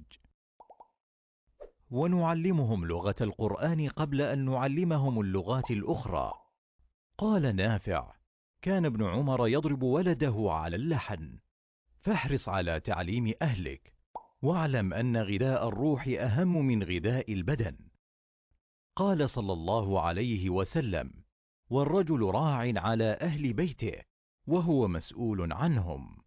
ونعلمهم لغة القرآن قبل أن نعلمهم اللغات الأخرى. قال نافع: كان ابن عمر يضرب ولده على اللحن. فاحرص على تعليم أهلك، واعلم أن غذاء الروح أهم من غذاء البدن. قال صلى الله عليه وسلم: والرجل راع على أهل بيته وهو مسؤول عنهم.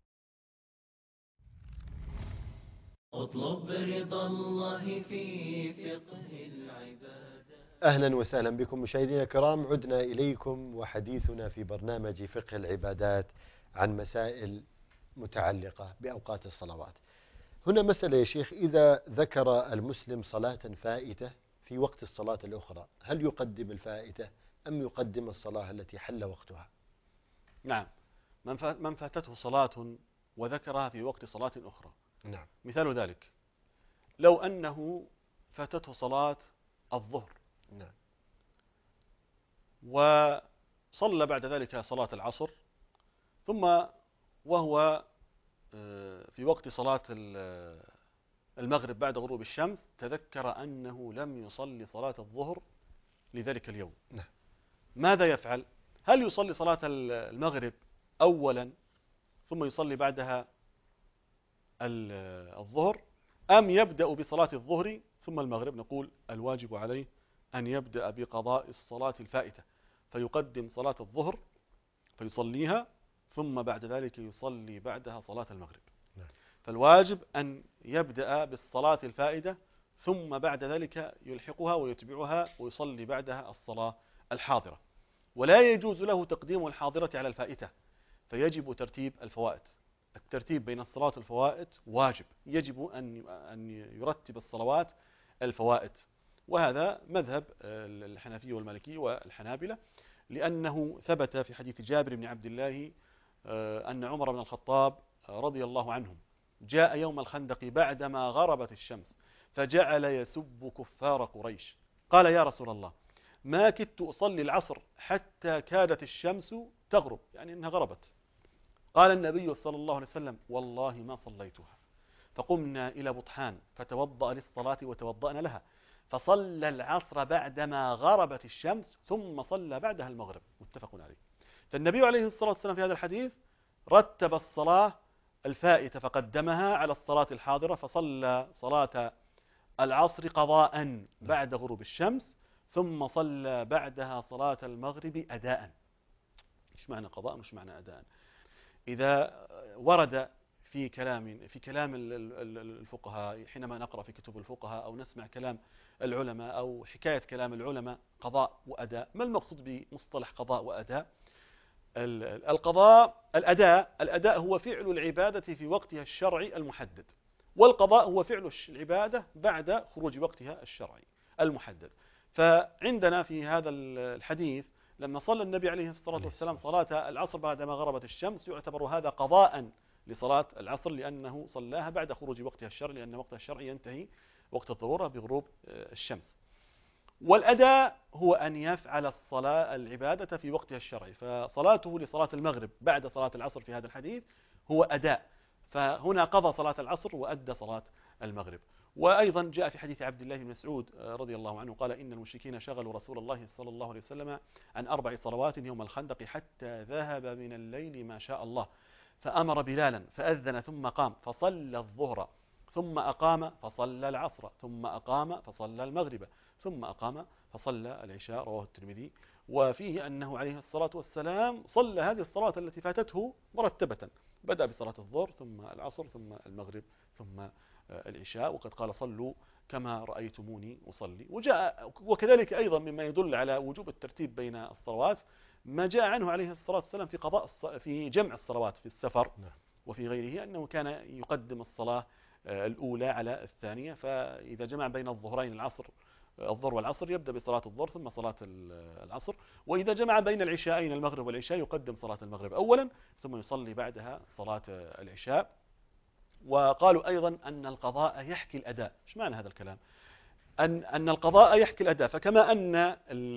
اطلب رضا الله في فقه العبادة. أهلا وسهلا بكم مشاهدينا الكرام، عدنا إليكم وحديثنا في برنامج فقه العبادات عن مسائل متعلقة بأوقات الصلوات. هنا مسألة يا شيخ: إذا ذكر المسلم صلاة فائتة في وقت الصلاة الأخرى، هل يقدم الفائتة أم يقدم الصلاة التي حل وقتها؟ نعم، من فاتته صلاة وذكرها في وقت صلاة أخرى. نعم. مثال ذلك لو أنه فاتته صلاة الظهر، نعم، وصلى بعد ذلك صلاة العصر، ثم وهو في وقت صلاة المغرب بعد غروب الشمس تذكر أنه لم يصلي صلاة الظهر لذلك اليوم. نعم. ماذا يفعل؟ هل يصلي صلاة المغرب أولا ثم يصلي بعدها الظهر، أم يبدأ بصلاة الظهر ثم المغرب؟ نقول الواجب عليه أن يبدأ بقضاء الصلاة الفائتة، فيقدم صلاة الظهر فيصليها، ثم بعد ذلك يصلي بعدها صلاة المغرب. نعم. فالواجب أن يبدأ بالصلاة الفائدة ثم بعد ذلك يلحقها ويتبعها ويصلي بعدها الصلاة الحاضرة، ولا يجوز له تقديم الحاضرة على الفائتة، فيجب ترتيب الفوائت. الترتيب بين الصلاة الفوائت واجب، يجب أن يرتب الصلوات الفوائت، وهذا مذهب الحنفية والمالكي والحنابلة، لأنه ثبت في حديث جابر بن عبد الله أن عمر بن الخطاب رضي الله عنه جاء يوم الخندق بعدما غربت الشمس فجعل يسب كفار قريش، قال يا رسول الله ما كدت أصلي العصر حتى كادت الشمس تغرب، يعني إنها غربت. قال النبي صلى الله عليه وسلم والله ما صليتها. فقمنا إلى بطحان فتوضأ للصلاة وتوضأنا لها، فصلى العصر بعدما غربت الشمس ثم صلى بعدها المغرب، متفق عليه. فالنبي عليه الصلاة والسلام في هذا الحديث رتب الصلاة الفائتة فقدمها على الصلاة الحاضرة، فصلى صلاة العصر قضاء بعد غروب الشمس، ثم صلى بعدها صلاة المغرب أداء. إيش معنى قضاء وإيش معنى أداء؟ إذا ورد في كلام الفقهاء حينما نقرأ في كتب الفقهاء أو نسمع كلام العلماء أو حكاية كلام العلماء قضاء وأداء، ما المقصود بمصطلح قضاء وأداء؟ الأداء هو فعل العبادة في وقتها الشرعي المحدد، والقضاء هو فعل العبادة بعد خروج وقتها الشرعي المحدد. فعندنا في هذا الحديث لما صلى النبي عليه الصلاة والسلام صلاة العصر بعدما غربت الشمس يعتبر هذا قضاء لصلاة العصر، لأنه صلاها بعد خروج وقتها الشرعي، لأن وقتها الشرعي ينتهي وقت الضرورة بغروب الشمس. والأداء هو أن يفعل الصلاة العبادة في وقتها الشرعي، فصلاته لصلاة المغرب بعد صلاة العصر في هذا الحديث هو أداء، فهنا قضى صلاة العصر وأدى صلاة المغرب. وأيضا جاء في حديث عبد الله بن مسعود رضي الله عنه قال إن المشركين شغلوا رسول الله صلى الله عليه وسلم عن 4 صلوات يوم الخندق حتى ذهب من الليل ما شاء الله، فأمر بلالا فأذن ثم قام فصلى الظهر ثم أقام فصلى العصر ثم أقام فصلى المغرب ثم أقام فصلى العشاء، رواه الترمذي. وفيه أنه عليه الصلاة والسلام صلى هذه الصلاة التي فاتته مرتبة، بدأ بصلاة الظهر ثم العصر ثم المغرب ثم العشاء، وقد قال صلوا كما رأيتموني أصلي. وكذلك أيضا مما يدل على وجوب الترتيب بين الصلوات ما جاء عنه عليه الصلاة والسلام في جمع الصلوات في السفر وفي غيره، أنه كان يقدم الصلاة الأولى على الثانية، فإذا جمع بين الظهرين الظهر والعصر يبدأ بصلاة الظهر ثم صلاة العصر، وإذا جمع بين العشاءين المغرب والعشاء يقدم صلاة المغرب أولا ثم يصلي بعدها صلاة العشاء. وقالوا أيضا أن القضاء يحكي الأداء. إيش معنى هذا الكلام؟ أن القضاء يحكي الأداء، فكما أن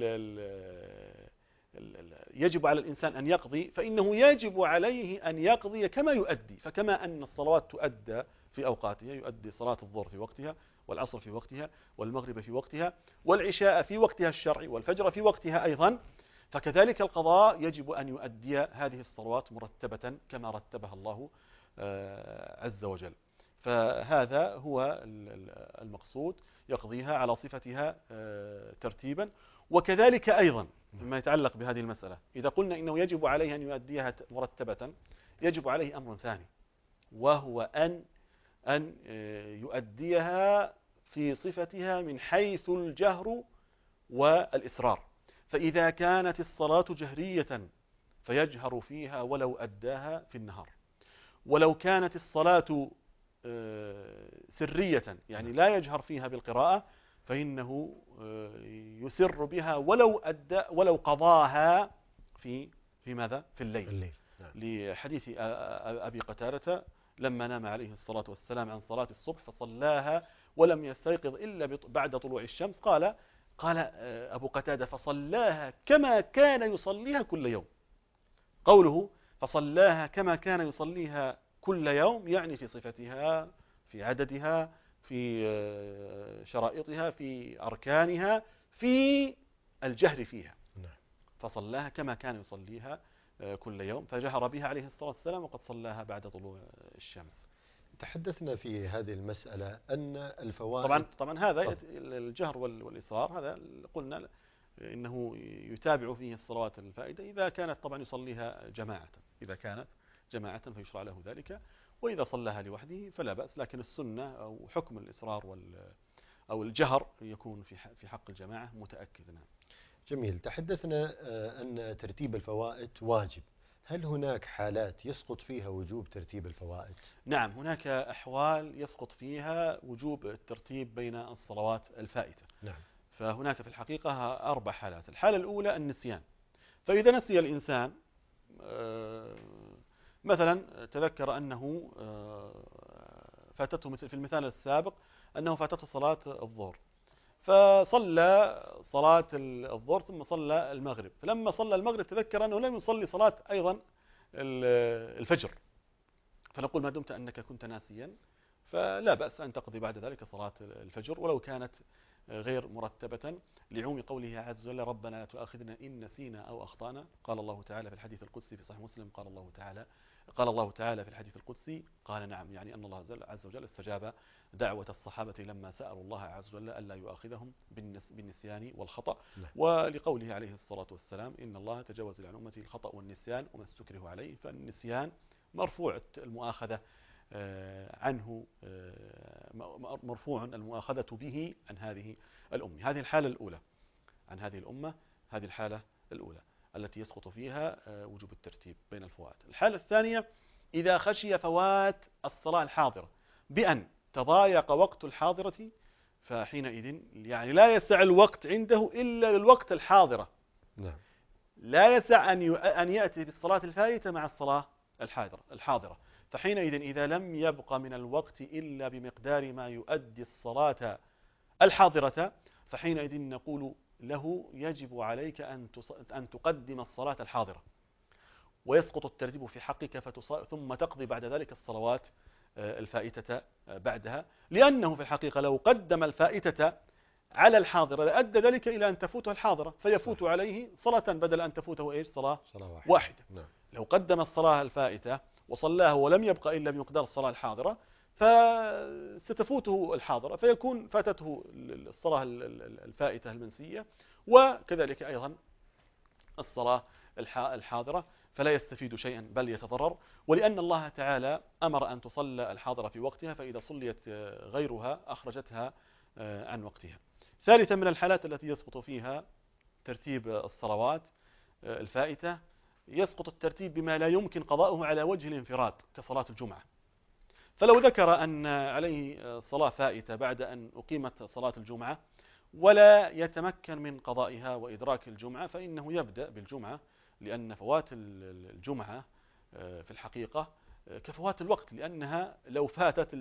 يجب على الإنسان أن يقضي فإنه يجب عليه أن يقضي كما يؤدي، فكما أن الصلوات تؤدى في أوقاتها، يؤدي صلاة الظهر في وقتها والعصر في وقتها والمغرب في وقتها والعشاء في وقتها الشرعي والفجر في وقتها أيضا، فكذلك القضاء يجب أن يؤدي هذه الصلوات مرتبة كما رتبها الله عز وجل. فهذا هو المقصود، يقضيها على صفتها ترتيبا. وكذلك أيضا مما يتعلق بهذه المسألة إذا قلنا إنه يجب عليه أن يؤديها مرتبة، يجب عليه أمر ثاني، وهو أن يؤديها في صفتها من حيث الجهر والإسرار. فإذا كانت الصلاة جهرية فيجهر فيها ولو أداها في النهار، ولو كانت الصلاة سرية يعني لا يجهر فيها بالقراءة فإنه يسر بها ولو قضاها في ماذا؟ في الليل. لحديث أبي قتادة لما نام عليه الصلاة والسلام عن صلاة الصبح فصلاها ولم يستيقظ إلا بعد طلوع الشمس، قال أبو قتادة فصلاها كما كان يصليها كل يوم. قوله فصلاها كما كان يصليها كل يوم يعني في صفتها، في عددها، في شرائطها، في أركانها، في الجهر فيها. فصلاها كما كان يصليها كل يوم، فجهر بها عليه الصلاة والسلام وقد صلاها بعد طلوع الشمس. تحدثنا في هذه المسألة أن الفوائد طبعا هذا الجهر والإصرار هذا قلنا إنه يتابع فيه الصلوات الفائدة إذا كانت طبعا يصليها جماعة، إذا كانت جماعة فيشرع له ذلك، وإذا صلىها لوحده فلا بأس. لكن السنة أو حكم الإصرار أو الجهر يكون في حق الجماعة متأكد. جميل. تحدثنا أن ترتيب الفوائد واجب، هل هناك حالات يسقط فيها وجوب ترتيب الفوائد؟ نعم، هناك أحوال يسقط فيها وجوب الترتيب بين الصلوات الفائتة. نعم. فهناك في الحقيقة 4 حالات. الحالة الأولى النسيان، فإذا نسي الإنسان مثلا تذكر أنه فاتته مثل في المثال السابق أنه فاتته صلاة الظهر، فصلى صلاة الظهر ثم صلى المغرب، فلما صلى المغرب تذكر أنه لم يصلي صلاة أيضا الفجر، فنقول ما دمت أنك كنت ناسيا فلا بأس أن تقضي بعد ذلك صلاة الفجر ولو كانت غير مرتبة، لعموم قوله عز وجل ربنا لا تؤاخذنا إن نسينا أو أخطأنا. قال الله تعالى في الحديث القدسي في صحيح مسلم، قال الله تعالى في الحديث القدسي قال نعم، يعني أن الله عز وجل استجاب دعوة الصحابة لما سألوا الله عز وجل ألا يؤاخذهم بالنسيان والخطأ. ولقوله عليه الصلاة والسلام إن الله تجاوز عن أمتي الخطأ والنسيان وما استكره عليه، فالنسيان مرفوع المؤاخذة عنه، مرفوع المؤاخذة به عن هذه الأمة. هذه الحالة الأولى عن هذه الأمة، هذه الحالة الأولى التي يسقط فيها وجوب الترتيب بين الفوات. الحالة الثانية إذا خشي فوات الصلاة الحاضرة بأن تضايق وقت الحاضرة، فحينئذ يعني لا يسع الوقت عنده إلا للوقت الحاضرة، نعم. لا يسع أن يأتي بالصلاة الفائتة مع الصلاة الحاضرة، فحينئذ إذا لم يبق من الوقت إلا بمقدار ما يؤدي الصلاة الحاضرة، فحينئذ نقول له يجب عليك أن تقدم الصلاة الحاضرة، ويسقط الترتيب في حقك ثم تقضي بعد ذلك الصلوات الفائتة بعدها، لأنه في الحقيقة لو قدم الفائتة على الحاضرة لأدى ذلك إلى أن تفوته الحاضرة فيفوت عليه صلاة بدل أن تفوته إيش صلاة واحدة. نعم. لو قدم الصلاة الفائتة وصلاها ولم يبقى إلا بمقدار الصلاة الحاضرة فستفوته الحاضرة، فيكون فاتته الصلاة الفائتة المنسية، وكذلك أيضا الصلاة الحاضرة، فلا يستفيد شيئا بل يتضرر. ولأن الله تعالى أمر أن تصلى الحاضرة في وقتها، فإذا صليت غيرها أخرجتها عن وقتها. ثالثا من الحالات التي يسقط فيها ترتيب الصلوات الفائتة، يسقط الترتيب بما لا يمكن قضاؤه على وجه الانفراد كصلاة الجمعة. فلو ذكر أن عليه صلاة فائتة بعد أن أقيمت صلاة الجمعة ولا يتمكن من قضائها وإدراك الجمعة، فإنه يبدأ بالجمعة، لأن فوات الجمعة في الحقيقة كفوات الوقت، لأنها لو فاتت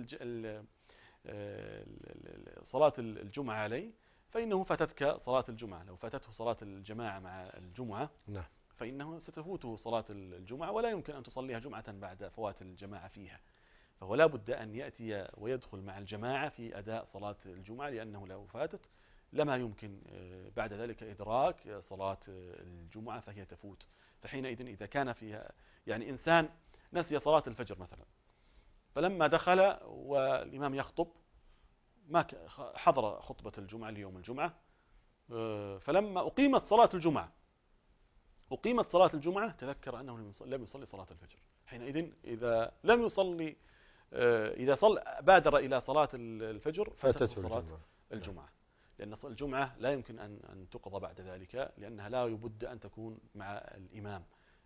صلاة الجمعة عليه فإنه فاتتك صلاة الجمعة، لو فاتته صلاة الجماعة مع الجمعة فإنه ستفوته صلاة الجمعة ولا يمكن أن تصليها جمعة بعد فوات الجماعة فيها، فهو لا بد أن يأتي ويدخل مع الجماعة في أداء صلاة الجمعة، لأنه لو فاتت لما يمكن بعد ذلك إدراك صلاة الجمعة فهي تفوت. فحينئذ إذا كان فيها يعني إنسان نسي صلاة الفجر مثلا، فلما دخل والإمام يخطب ما حضر خطبة الجمعة ليوم الجمعة، فلما أقيمت صلاة تذكر أنه لم يصلي صلاة الفجر. حينئذ إذا لم يصلي بادر إلى صلاة الفجر فاتته صلاة الجمعة، لأن الجمعة لا يمكن أن تقضى بعد ذلك، لأنها لا يبد أن تكون مع الإمام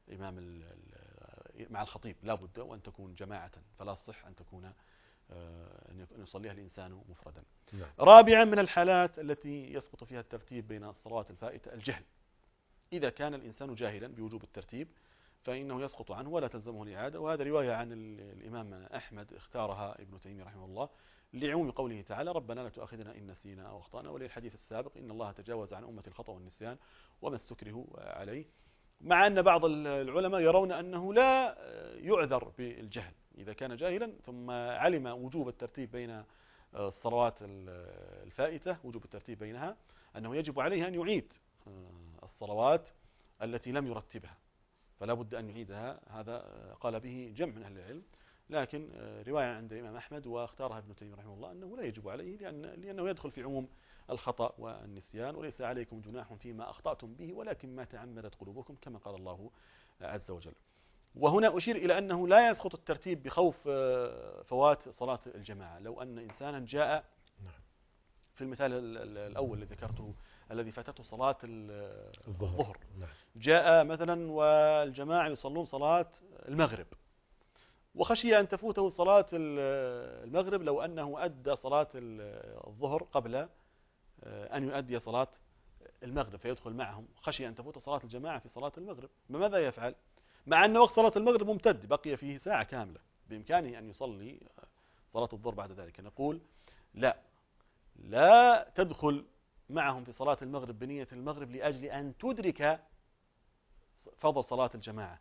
مع الخطيب، لا بد وأن تكون جماعة، فلا صح أن تكون أن يصليها الإنسان مفردا. رابعا من الحالات التي يسقط فيها الترتيب بين الصلوات الفائتة الجهل. إذا كان الإنسان جاهلا بوجوب الترتيب فإنه يسقط عنه ولا تلزمه الإعادة، وهذا رواية عن الإمام أحمد اختارها ابن تيمية رحمه الله لعموم قوله تعالى ربنا لا تؤاخذنا إن نسينا أو أخطأنا، وللحديث السابق إن الله تجاوز عن أمة الخطأ والنسيان وما استكره عليه، مع أن بعض العلماء يرون أنه لا يعذر بالجهل إذا كان جاهلا ثم علم وجوب الترتيب بين الصلوات الفائتة، وجوب الترتيب بينها، أنه يجب عليه أن يعيد الصلوات التي لم يرتبها، فلا بد أن يعيدها. هذا قال به جمع من أهل العلم، لكن رواية عند الإمام أحمد واختارها ابن تيمية رحمه الله أنه لا يجب عليه، لأنه يدخل في عموم الخطأ والنسيان، وليس عليكم جناح فيما أخطأتم به ولكن ما تعمدت قلوبكم كما قال الله عز وجل. وهنا أشير إلى أنه لا يسقط الترتيب بخوف فوات صلاة الجماعة. لو أن إنسانا جاء في المثال الأول الذي ذكرته الذي فاتته صلاة الظهر، جاء مثلا والجماعة يصلون صلاة المغرب وخشي أن تفوته صلاة المغرب لو أنه أدى صلاة الظهر قبل أن يؤدي صلاة المغرب فيدخل معهم، خشي أن تفوت صلاة الجماعة في صلاة المغرب، ماذا يفعل؟ مع أن وقت صلاة المغرب ممتد بقي فيه ساعة كاملة بإمكانه أن يصلي صلاة الظهر بعد ذلك. نقول لا تدخل معهم في صلاة المغرب بنية المغرب لأجل أن تدرك فضل صلاة الجماعة،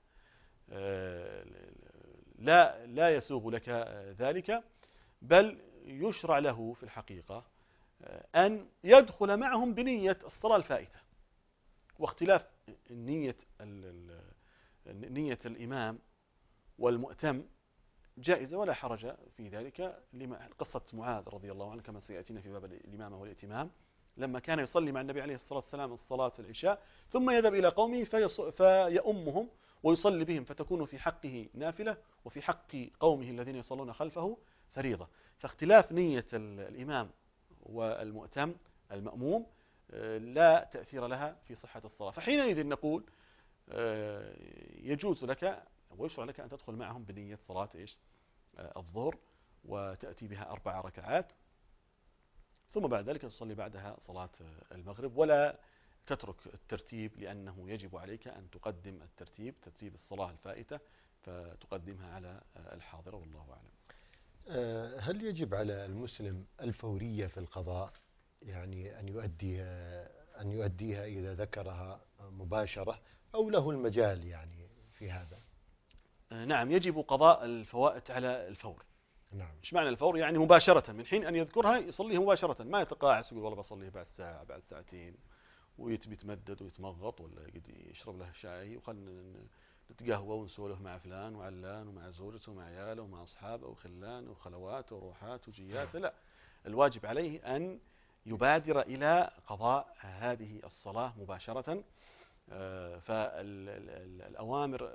لا يسوغ لك ذلك، بل يشرع له في الحقيقة أن يدخل معهم بنية الصلاة الفائتة. واختلاف نية الإمام والمؤتم جائزة ولا حرج في ذلك. قصة معاذ رضي الله عنه كما سيأتينا في باب الإمامة والائتمام، لما كان يصلي مع النبي عليه الصلاة والسلام الصلاة العشاء ثم يذهب إلى قومه فيؤمهم ويصلي بهم، فتكون في حقه نافلة وفي حق قومه الذين يصلون خلفه فريضة. فاختلاف نية الإمام والمؤتم المأموم لا تأثير لها في صحة الصلاة. فحينئذ نقول يجوز لك ويشرع لك أن تدخل معهم بنية صلاة الظهر، وتأتي بها 4 ركعات، ثم بعد ذلك تصلي بعدها صلاة المغرب، ولا تترك الترتيب، لأنه يجب عليك أن تقدم ترتيب الصلاة الفائتة، فتقدمها على الحاضرة، والله أعلم. هل يجب على المسلم الفورية في القضاء، يعني أن يؤديها إذا ذكرها مباشرة، أو له المجال يعني في هذا؟ نعم، يجب قضاء الفوائت على الفور. نعم. ايش معنى الفور؟ يعني مباشرة، من حين أن يذكرها يصليها مباشرة، ما يتقاعس ويقول والله بصليه بعد ساعة بعد ساعتين ويتمدد ويتمغط، ولا يشرب له شاي وخلنا نتقهوى ونسولف مع فلان وعلان ومع زوجته ومع عياله ومع أصحابه وخلان وخلوات وروحات وجيات. لا، الواجب عليه أن يبادر إلى قضاء هذه الصلاة مباشرة. فالأوامر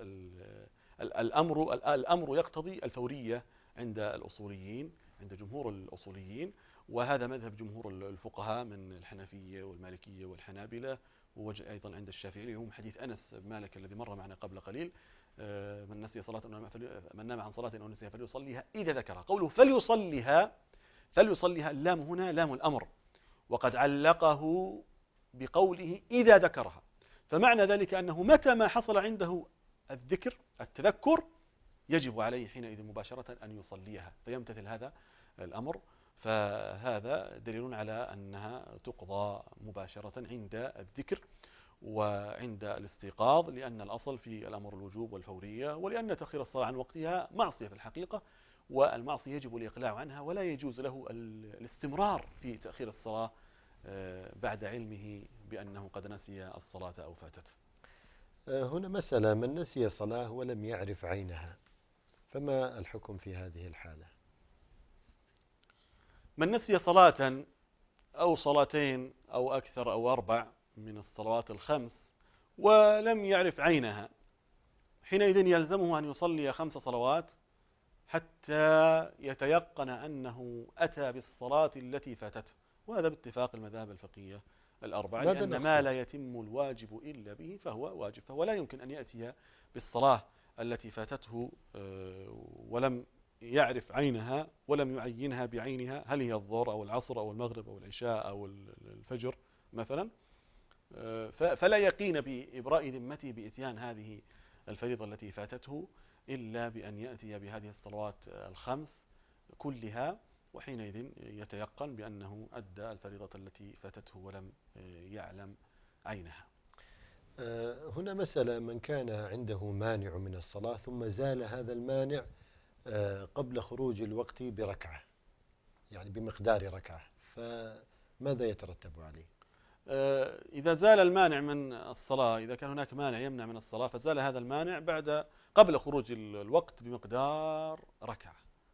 الأمر يقتضي الفورية عند الأصوليين، عند جمهور الأصوليين، وهذا مذهب جمهور الفقهاء من الحنفية والمالكية والحنابلة، ووجه أيضا عند الشافعي، هم حديث أنس بن مالك الذي مر معنا قبل قليل: من نام عن صلاة أو نسيها فليصليها إذا ذكرها. قوله فليصليها اللام هنا لام الأمر، وقد علقه بقوله إذا ذكرها، فمعنى ذلك أنه متى ما حصل عنده التذكر يجب عليه حينئذ مباشرة أن يصليها، فيمتثل هذا الأمر. فهذا دليل على أنها تقضى مباشرة عند الذكر وعند الاستيقاظ، لأن الأصل في الأمر الوجوب والفورية، ولأن تأخير الصلاة عن وقتها معصية في الحقيقة، والمعصية يجب الإقلاع عنها، ولا يجوز له الاستمرار في تأخير الصلاة بعد علمه بأنه قد نسي الصلاة أو فاتته. هنا مسألة: من نسي صلاة ولم يعرف عينها، فما الحكم في هذه الحالة؟ من نسي صلاة أو صلاتين أو أكثر أو 4 من الصلوات الخمس ولم يعرف عينها، حينئذ يلزمه أن يصلي 5 صلوات حتى يتيقن أنه أتى بالصلاة التي فاتته، وهذا باتفاق المذاهب الفقهية الأربعة، لأن ما لا يتم الواجب إلا به فهو واجب، فهو لا يمكن أن يأتي بالصلاة التي فاتته ولم يعرف عينها ولم يعينها بعينها، هل هي الظهر أو العصر أو المغرب أو العشاء أو الفجر مثلا، فلا يقين بإبراء ذمته بإتيان هذه الفريضة التي فاتته إلا بأن يأتي بهذه الصلوات الخمس كلها، وحينئذ يتيقن بأنه أدى الفريضة التي فاتته ولم يعلم عينها. هنا مسألة: من كان عنده مانع من الصلاة ثم زال هذا المانع قبل خروج الوقت بركعة، يعني بمقدار ركعة، فماذا يترتب عليه؟ إذا زال المانع من الصلاة، إذا كان هناك مانع يمنع من الصلاة فزال هذا المانع قبل خروج الوقت بمقدار ركعة،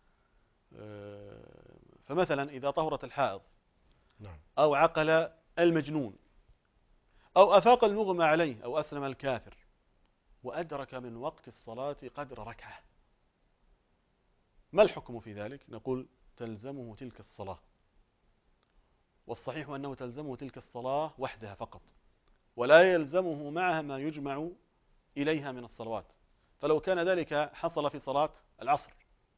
فمثلا إذا طهرت الحائض أو عقل المجنون أو أفاق المغمى عليه أو أسلم الكافر وأدرك من وقت الصلاة قدر ركعة، ما الحكم في ذلك؟ نقول تلزمه تلك الصلاة، والصحيح أنه تلزمه تلك الصلاة وحدها فقط، ولا يلزمه معها ما يجمع إليها من الصلوات. فلو كان ذلك حصل في صلاة العصر،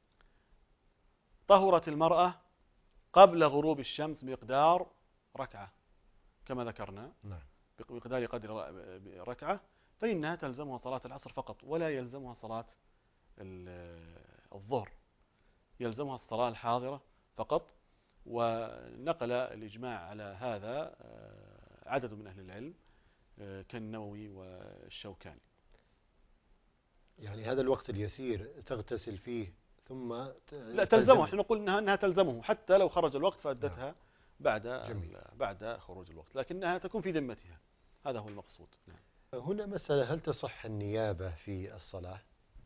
طهرت المرأة قبل غروب الشمس بمقدار ركعة كما ذكرنا، بمقدار قدر ركعة، فإنها تلزمها صلاة العصر فقط، ولا يلزمها صلاة الظهر، يلزمها الصلاة الحاضرة فقط. ونقل الإجماع على هذا عدد من أهل العلم كالنووي والشوكاني. يعني هذا الوقت اليسير تغتسل فيه ثم لا تلزمه، احنا نقول أنها تلزمه حتى لو خرج الوقت فأدتها بعد خروج الوقت، لكنها تكون في ذمتها، هذا هو المقصود. هنا مسألة، هل تصح النيابة في الصلاة؟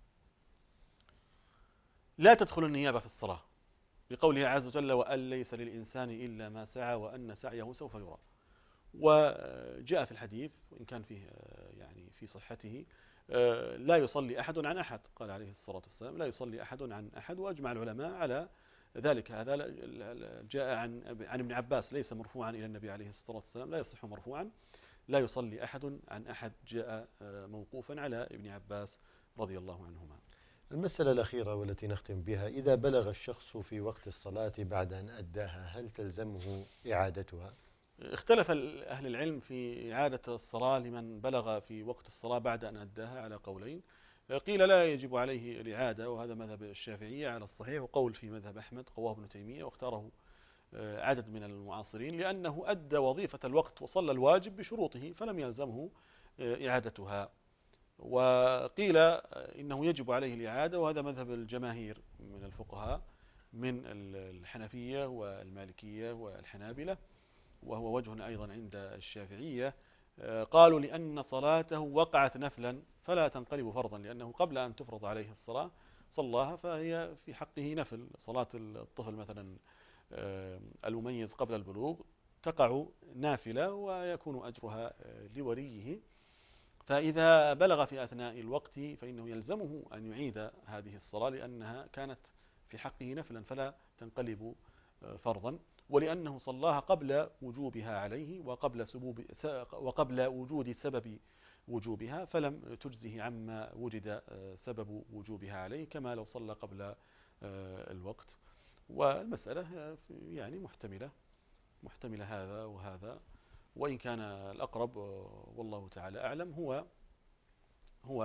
لا تدخل النيابة في الصلاة، بقوله عز وجل وأن ليس للإنسان إلا ما سعى وأن سعيه سوف يرى. وجاء في الحديث وإن كان فيه يعني في صحته لا يصلي أحد عن أحد، قال عليه الصلاة والسلام لا يصلي أحد عن أحد، وأجمع العلماء على ذلك. هذا جاء عن ابن عباس، ليس مرفوعا إلى النبي عليه الصلاة والسلام، لا يصح مرفوعا، لا يصلي أحد عن أحد، جاء موقوفا على ابن عباس رضي الله عنهما. المسألة الأخيرة والتي نختم بها، إذا بلغ الشخص في وقت الصلاة بعد أن أداها هل تلزمه إعادتها؟ اختلف أهل العلم في إعادة الصلاة لمن بلغ في وقت الصلاة بعد أن أداها على قولين. قيل لا يجب عليه الإعادة، وهذا مذهب الشافعية على الصحيح، وقول في مذهب أحمد قواه ابن تيمية واختاره عدد من المعاصرين، لأنه أدى وظيفة الوقت وصلى الواجب بشروطه فلم يلزمه إعادتها. وقيل إنه يجب عليه الإعادة، وهذا مذهب الجماهير من الفقهاء من الحنفية والمالكية والحنابلة، وهو وجه أيضا عند الشافعية. قالوا لأن صلاته وقعت نفلا فلا تنقلب فرضا، لأنه قبل أن تفرض عليه الصلاة صلاها، فهي في حقه نفل. صلاة الطفل مثلا المميز قبل البلوغ تقع نافلة ويكون أجرها لوليه، فإذا بلغ في أثناء الوقت فإنه يلزمه أن يعيد هذه الصلاة، لأنها كانت في حقه نفلا فلا تنقلب فرضا، ولأنه صلاها قبل وجوبها عليه وقبل وجود سبب وجوبها، فلم تجزه عما وجد سبب وجوبها عليه، كما لو صلى قبل الوقت. والمسألة يعني محتملة هذا وهذا، وإن كان الأقرب والله تعالى أعلم هو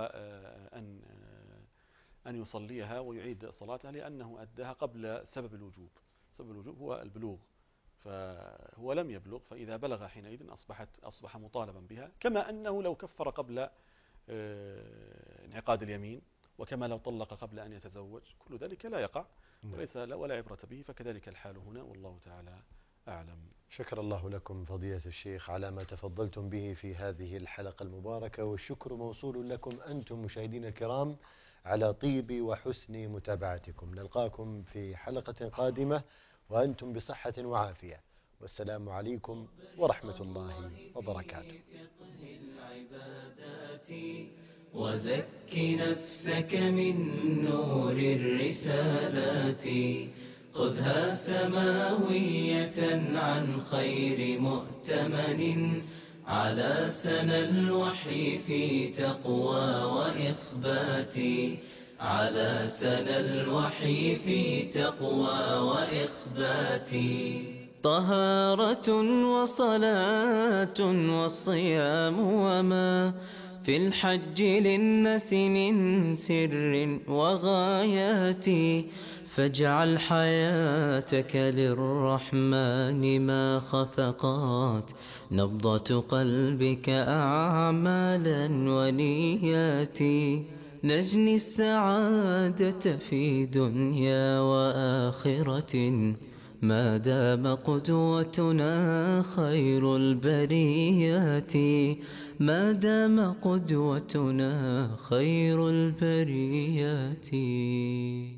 أن يصليها ويعيد صلاتها، لأنه أداها قبل سبب الوجوب. سبب الوجوب هو البلوغ، فهو لم يبلغ، فإذا بلغ حينئذ أصبح مطالبا بها، كما أنه لو كفر قبل انعقاد اليمين، وكما لو طلق قبل أن يتزوج، كل ذلك لا يقع وليس ولا عبرة به، فكذلك الحال هنا، والله تعالى أعلم. شكر الله لكم فضيلة الشيخ على ما تفضلتم به في هذه الحلقة المباركة، والشكر موصول لكم أنتم مشاهدين الكرام على طيب وحسن متابعتكم. نلقاكم في حلقة قادمة وأنتم بصحة وعافية، والسلام عليكم ورحمة الله وبركاته. وزك نفسك من نور الرسالات، خذها سماوية عن خير مؤتمن، على سنى الوحي في تقوى وإخبات، على سنى الوحي في تقوى وإخبات. طهارة وصلاة والصيام وما في الحج للناس من سر وغايات، فاجعل حياتك للرحمن ما خفقات، نبضة قلبك أعمالا ونيات، نجني السعادة في دنيا وآخرة، ما دام قدوتنا خير البريات، ما دام قدوتنا خير البريات.